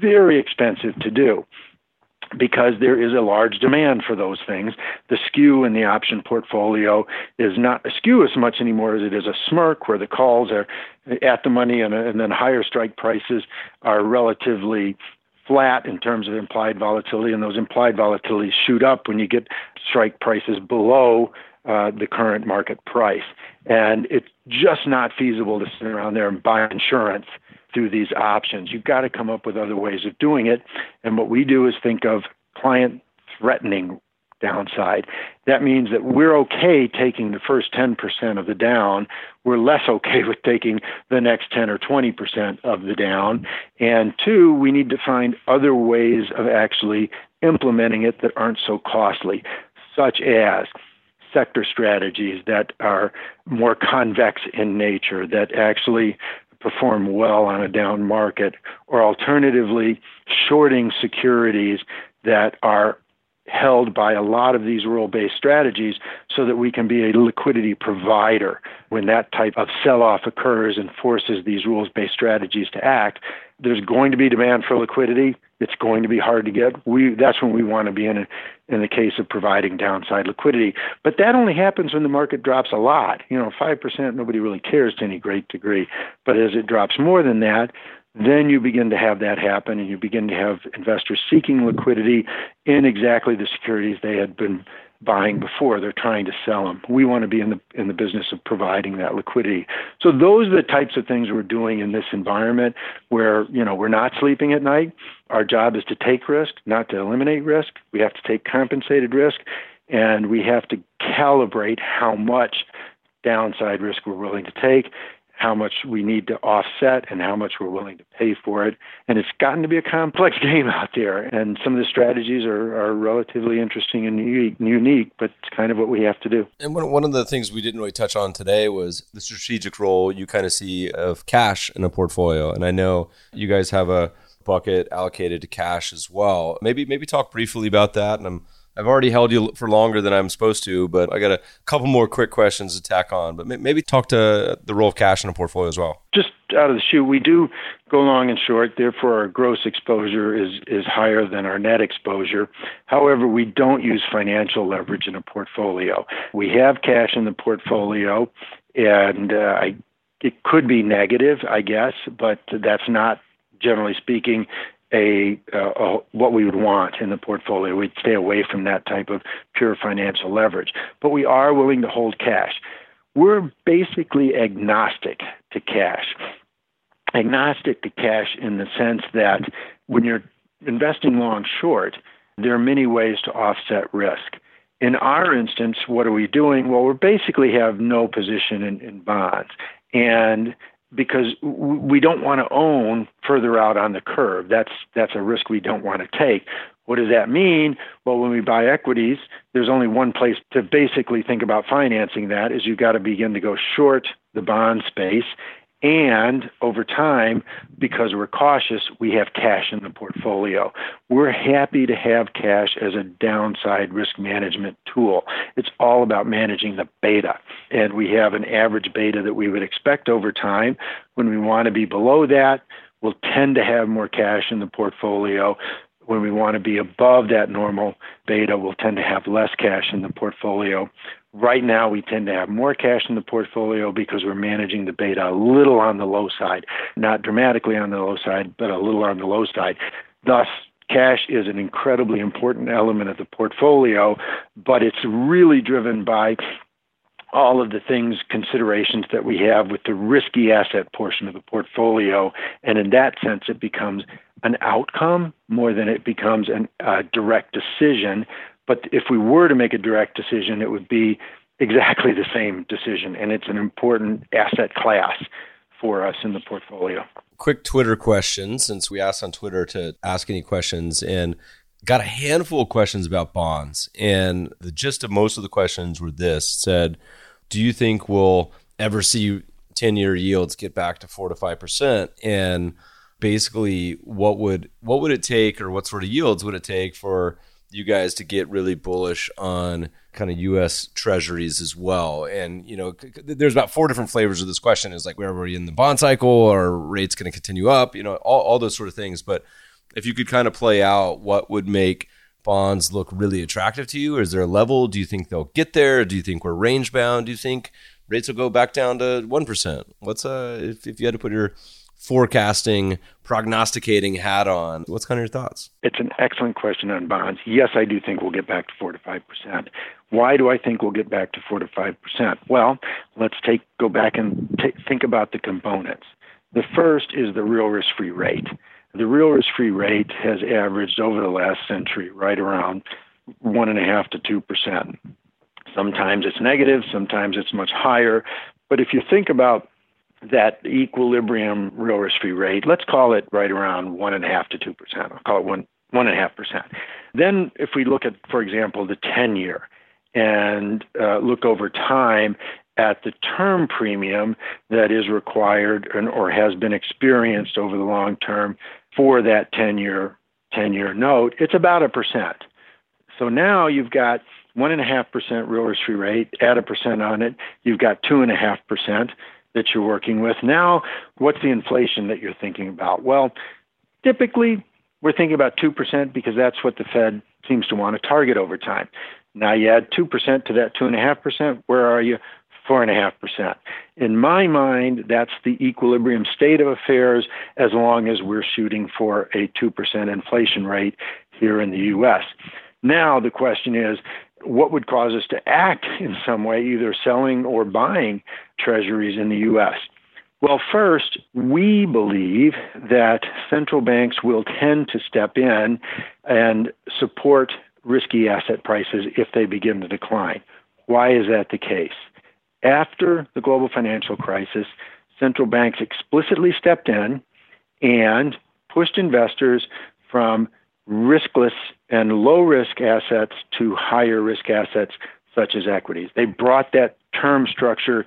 to do, because there is a large demand for those things. The skew in the option portfolio is not a skew as much anymore as it is a smirk, where the calls are at the money and then higher strike prices are relatively flat in terms of implied volatility, and those implied volatilities shoot up when you get strike prices below the current market price. And it's just not feasible to sit around there and buy insurance through these options. You've got to come up with other ways of doing it. And what we do is think of client threatening downside. That means that we're okay taking the first 10% of the down. We're less okay with taking the next 10 or 20% of the down. And two, we need to find other ways of actually implementing it that aren't so costly, such as sector strategies that are more convex in nature, that actually perform well on a down market, or alternatively, shorting securities that are held by a lot of these rule-based strategies so that we can be a liquidity provider when that type of sell-off occurs and forces these rules-based strategies to act. There's going to be demand for liquidity. It's going to be hard to get. That's when we want to be in the case of providing downside liquidity. But that only happens when the market drops a lot. 5%, nobody really cares to any great degree. But as it drops more than that, then you begin to have that happen, and you begin to have investors seeking liquidity in exactly the securities they had been buying before. They're trying to sell them. We want to be in the business of providing that liquidity. So those are the types of things we're doing in this environment where, we're not sleeping at night. Our job is to take risk, not to eliminate risk. We have to take compensated risk, and we have to calibrate how much downside risk we're willing to take, how much we need to offset, and how much we're willing to pay for it. And it's gotten to be a complex game out there. And some of the strategies are relatively interesting and unique, but it's kind of what we have to do. And one of the things we didn't really touch on today was the strategic role you kind of see of cash in a portfolio. And I know you guys have a bucket allocated to cash as well. Maybe talk briefly about that. And I've already held you for longer than I'm supposed to, but I got a couple more quick questions to tack on. But maybe talk to the role of cash in a portfolio as well. Just out of the chute, we do go long and short. Therefore, our gross exposure is higher than our net exposure. However, we don't use financial leverage in a portfolio. We have cash in the portfolio, and it could be negative, I guess, but that's not, generally speaking, what we would want in the portfolio. We'd stay away from that type of pure financial leverage. But we are willing to hold cash. We're basically agnostic to cash. Agnostic to cash in the sense that when you're investing long short, there are many ways to offset risk. In our instance, what are we doing? Well, we basically have no position in bonds. And because we don't want to own further out on the curve. That's a risk we don't want to take. What does that mean? Well, when we buy equities, there's only one place to basically think about financing that, is you've got to begin to go short the bond space. And over time, because we're cautious, we have cash in the portfolio. We're happy to have cash as a downside risk management tool. It's all about managing the beta. And we have an average beta that we would expect over time. When we want to be below that, we'll tend to have more cash in the portfolio. When we want to be above that normal beta, we'll tend to have less cash in the portfolio. Right now, we tend to have more cash in the portfolio because we're managing the beta a little on the low side, not dramatically on the low side, but a little on the low side. Thus, cash is an incredibly important element of the portfolio, but it's really driven by all of the considerations that we have with the risky asset portion of the portfolio. And in that sense, it becomes an outcome more than it becomes a direct decision. But if we were to make a direct decision, it would be exactly the same decision. And it's an important asset class for us in the portfolio. Quick Twitter question, since we asked on Twitter to ask any questions, and got a handful of questions about bonds. And the gist of most of the questions were this: said, do you think we'll ever see 10-year yields get back to 4 to 5%? And basically, what would it take, or what sort of yields would it take for you guys to get really bullish on kind of U.S. treasuries as well? And, there's about 4 different flavors of this question. Is like, where are we in the bond cycle? Are rates going to continue up? All those sort of things. But if you could kind of play out what would make bonds look really attractive to you, is there a level? Do you think they'll get there? Do you think we're range bound? Do you think rates will go back down to 1%? What's if you had to put your forecasting, prognosticating hat on, what's kind of your thoughts? It's an excellent question on bonds. Yes, I do think we'll get back to 4 to 5%. Why do I think we'll get back to 4 to 5%? Well, let's go back and think about the components. The first is the real risk-free rate. The real risk-free rate has averaged over the last century right around 1.5% to 2%. Sometimes it's negative, sometimes it's much higher. But if you think about that equilibrium real risk-free rate, let's call it right around 1.5% to 2%. I'll call it 1.5%. Then if we look at, for example, the 10-year and look over time at the term premium that is required or has been experienced over the long term for that 10-year note, it's about 1%. So now you've got 1.5% real risk-free rate, add 1% on it, you've got 2.5% that you're working with. Now, what's the inflation that you're thinking about? Well, typically we're thinking about 2% because that's what the Fed seems to want to target over time. Now you add 2% to that 2.5%, where are you? 4.5%. In my mind, that's the equilibrium state of affairs as long as we're shooting for a 2% inflation rate here in the U.S. Now the question is, what would cause us to act in some way, either selling or buying treasuries in the U.S.? Well, first, we believe that central banks will tend to step in and support risky asset prices if they begin to decline. Why is that the case? After the global financial crisis, central banks explicitly stepped in and pushed investors from riskless and low-risk assets to higher-risk assets such as equities. They brought that term structure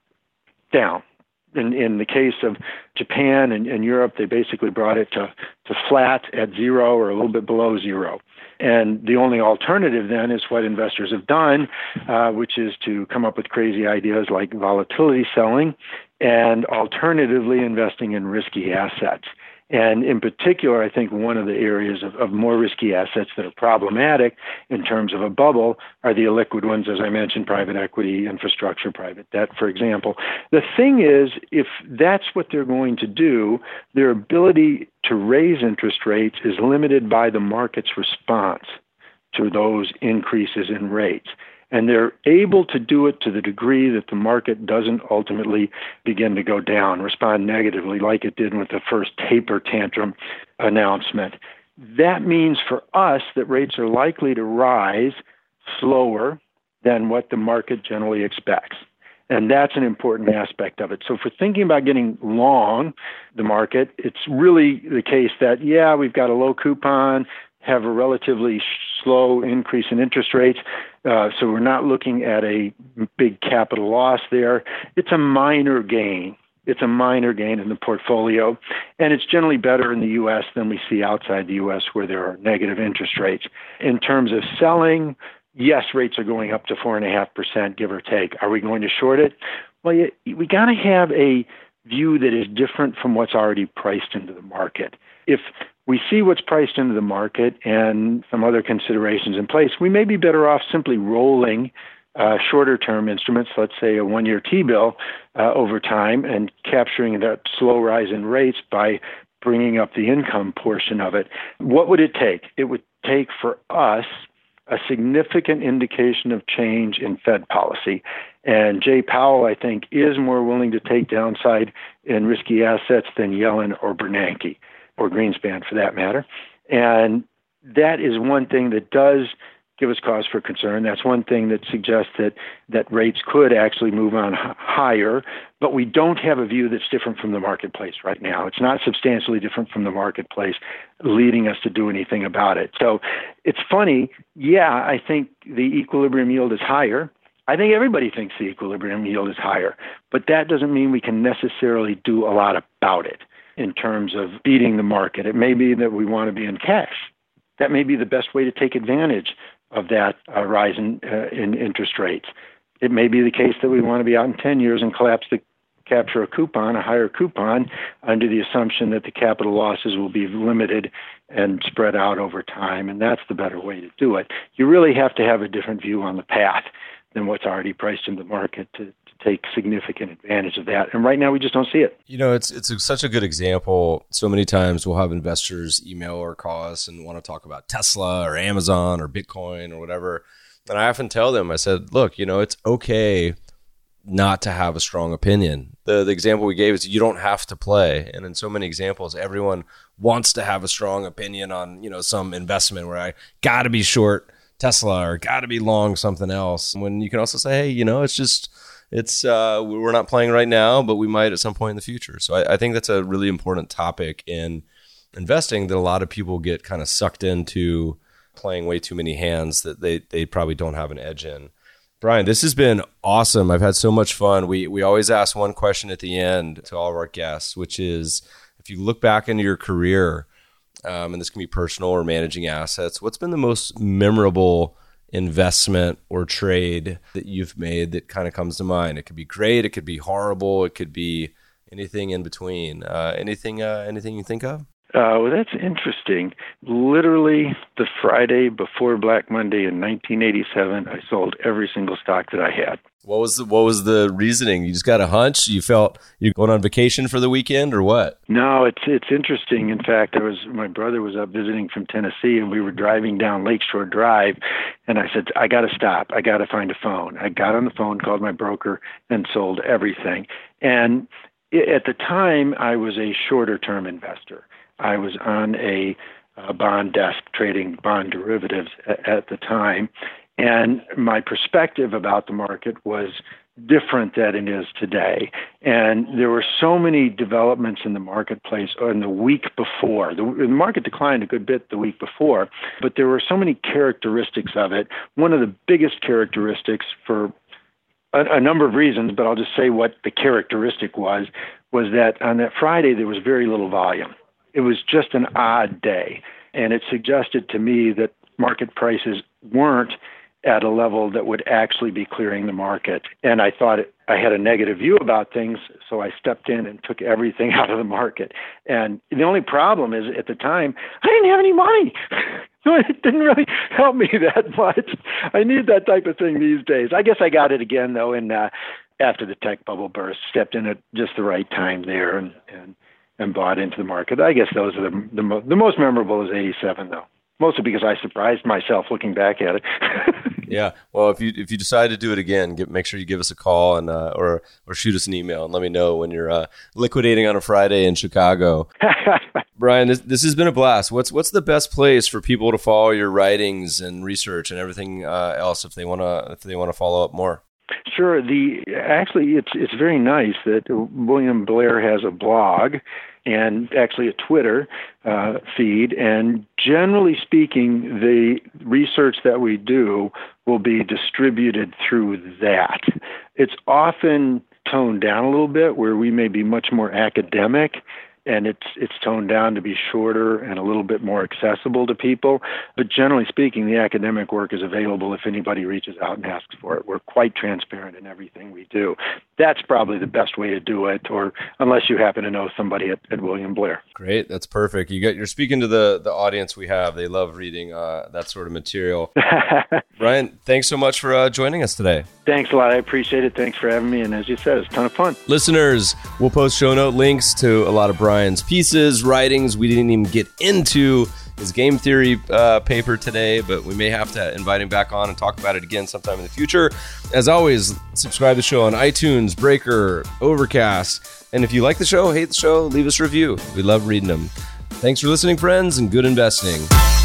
down. In the case of Japan and Europe, they basically brought it to flat at zero or a little bit below zero. And the only alternative then is what investors have done, which is to come up with crazy ideas like volatility selling and alternatively investing in risky assets. And in particular, I think one of the areas of more risky assets that are problematic in terms of a bubble are the illiquid ones, as I mentioned, private equity, infrastructure, private debt, for example. The thing is, if that's what they're going to do, their ability to raise interest rates is limited by the market's response to those increases in rates. And they're able to do it to the degree that the market doesn't ultimately begin to go down, respond negatively like it did with the first taper tantrum announcement. That means for us that rates are likely to rise slower than what the market generally expects. And that's an important aspect of it. So for thinking about getting long the market, it's really the case that, yeah, we've got a low coupon, have a relatively slow increase in interest rates. So we're not looking at a big capital loss there. It's a minor gain. It's a minor gain in the portfolio. And it's generally better in the U.S. than we see outside the U.S. where there are negative interest rates. In terms of selling, yes, rates are going up to 4.5%, give or take. Are we going to short it? Well, we got to have a view that is different from what's already priced into the market. If we see what's priced into the market and some other considerations in place, we may be better off simply rolling shorter-term instruments, let's say a one-year T-bill, over time and capturing that slow rise in rates by bringing up the income portion of it. What would it take? It would take for us a significant indication of change in Fed policy. And Jay Powell, I think, is more willing to take downside in risky assets than Yellen or Bernanke, or Greenspan for that matter. And that is one thing that does give us cause for concern. That's one thing that suggests that rates could actually move on higher, but we don't have a view that's different from the marketplace right now. It's not substantially different from the marketplace, leading us to do anything about it. So it's funny. Yeah, I think the equilibrium yield is higher. I think everybody thinks the equilibrium yield is higher, but that doesn't mean we can necessarily do a lot about it in terms of beating the market. It may be that we want to be in cash. That may be the best way to take advantage of that rise in interest rates. It may be the case that we want to be out in 10 years and capture a coupon, a higher coupon, under the assumption that the capital losses will be limited and spread out over time, and that's the better way to do it. You really have to have a different view on the path than what's already priced in the market to take significant advantage of that. And right now, we just don't see it. You know, it's such a good example. So many times we'll have investors email or call us and want to talk about Tesla or Amazon or Bitcoin or whatever. And I often tell them, I said, look, you know, it's okay not to have a strong opinion. The example we gave is you don't have to play. And in so many examples, everyone wants to have a strong opinion on, you know, some investment where I got to be short Tesla or got to be long something else. When you can also say, hey, you know, we're not playing right now, but we might at some point in the future. So I think that's a really important topic in investing, that a lot of people get kind of sucked into playing way too many hands that they probably don't have an edge in. Brian, this has been awesome. I've had so much fun. We always ask one question at the end to all of our guests, which is, if you look back into your career, and this can be personal or managing assets, what's been the most memorable investment or trade that you've made that kind of comes to mind? It could be great, it could be horrible, it could be anything in between. Anything you think of? Well, that's interesting. Literally the Friday before Black Monday in 1987, I sold every single stock that I had. What was the reasoning? You just got a hunch? You felt you're going on vacation for the weekend, or what? No, it's interesting. In fact, my brother was up visiting from Tennessee, and we were driving down Lakeshore Drive, and I said, I got to stop. I got to find a phone. I got on the phone, called my broker, and sold everything. And at the time, I was a shorter-term investor. I was on a bond desk trading bond derivatives at the time. And my perspective about the market was different than it is today. And there were so many developments in the marketplace in the week before. The market declined a good bit the week before, but there were so many characteristics of it. One of the biggest characteristics, for a number of reasons, but I'll just say what the characteristic was that on that Friday there was very little volume. It was just an odd day, and it suggested to me that market prices weren't at a level that would actually be clearing the market. And I thought I had a negative view about things, so I stepped in and took everything out of the market. And the only problem is, at the time, I didn't have any money. So it didn't really help me that much. I need that type of thing these days. I guess I got it again, though, after the tech bubble burst, stepped in at just the right time there and bought into the market. I guess those are the most memorable is 87, though. Mostly because I surprised myself looking back at it. Yeah. Well, if you decide to do it again, make sure you give us a call and or shoot us an email and let me know when you're liquidating on a Friday in Chicago. Brian, this has been a blast. What's the best place for people to follow your writings and research and everything else if they want to follow up more? Sure. Actually, it's very nice that William Blair has a blog and actually a Twitter feed. And generally speaking, the research that we do will be distributed through that. It's often toned down a little bit, where we may be much more academic, and it's toned down to be shorter and a little bit more accessible to people. But generally speaking, the academic work is available if anybody reaches out and asks for it. We're quite transparent in everything we do. That's probably the best way to do it, or unless you happen to know somebody at William Blair. Great. That's perfect. You're speaking to the audience we have. They love reading that sort of material. Brian, thanks so much for joining us today. Thanks a lot. I appreciate it. Thanks for having me. And as you said, it's a ton of fun. Listeners, we'll post show note links to a lot of Brian's pieces, writings we didn't even get into his game theory paper today, but we may have to invite him back on and talk about it again sometime in the future. As always, subscribe to the show on iTunes, Breaker, Overcast. And if you like the show, hate the show, leave us a review. We love reading them. Thanks for listening, friends, and good investing.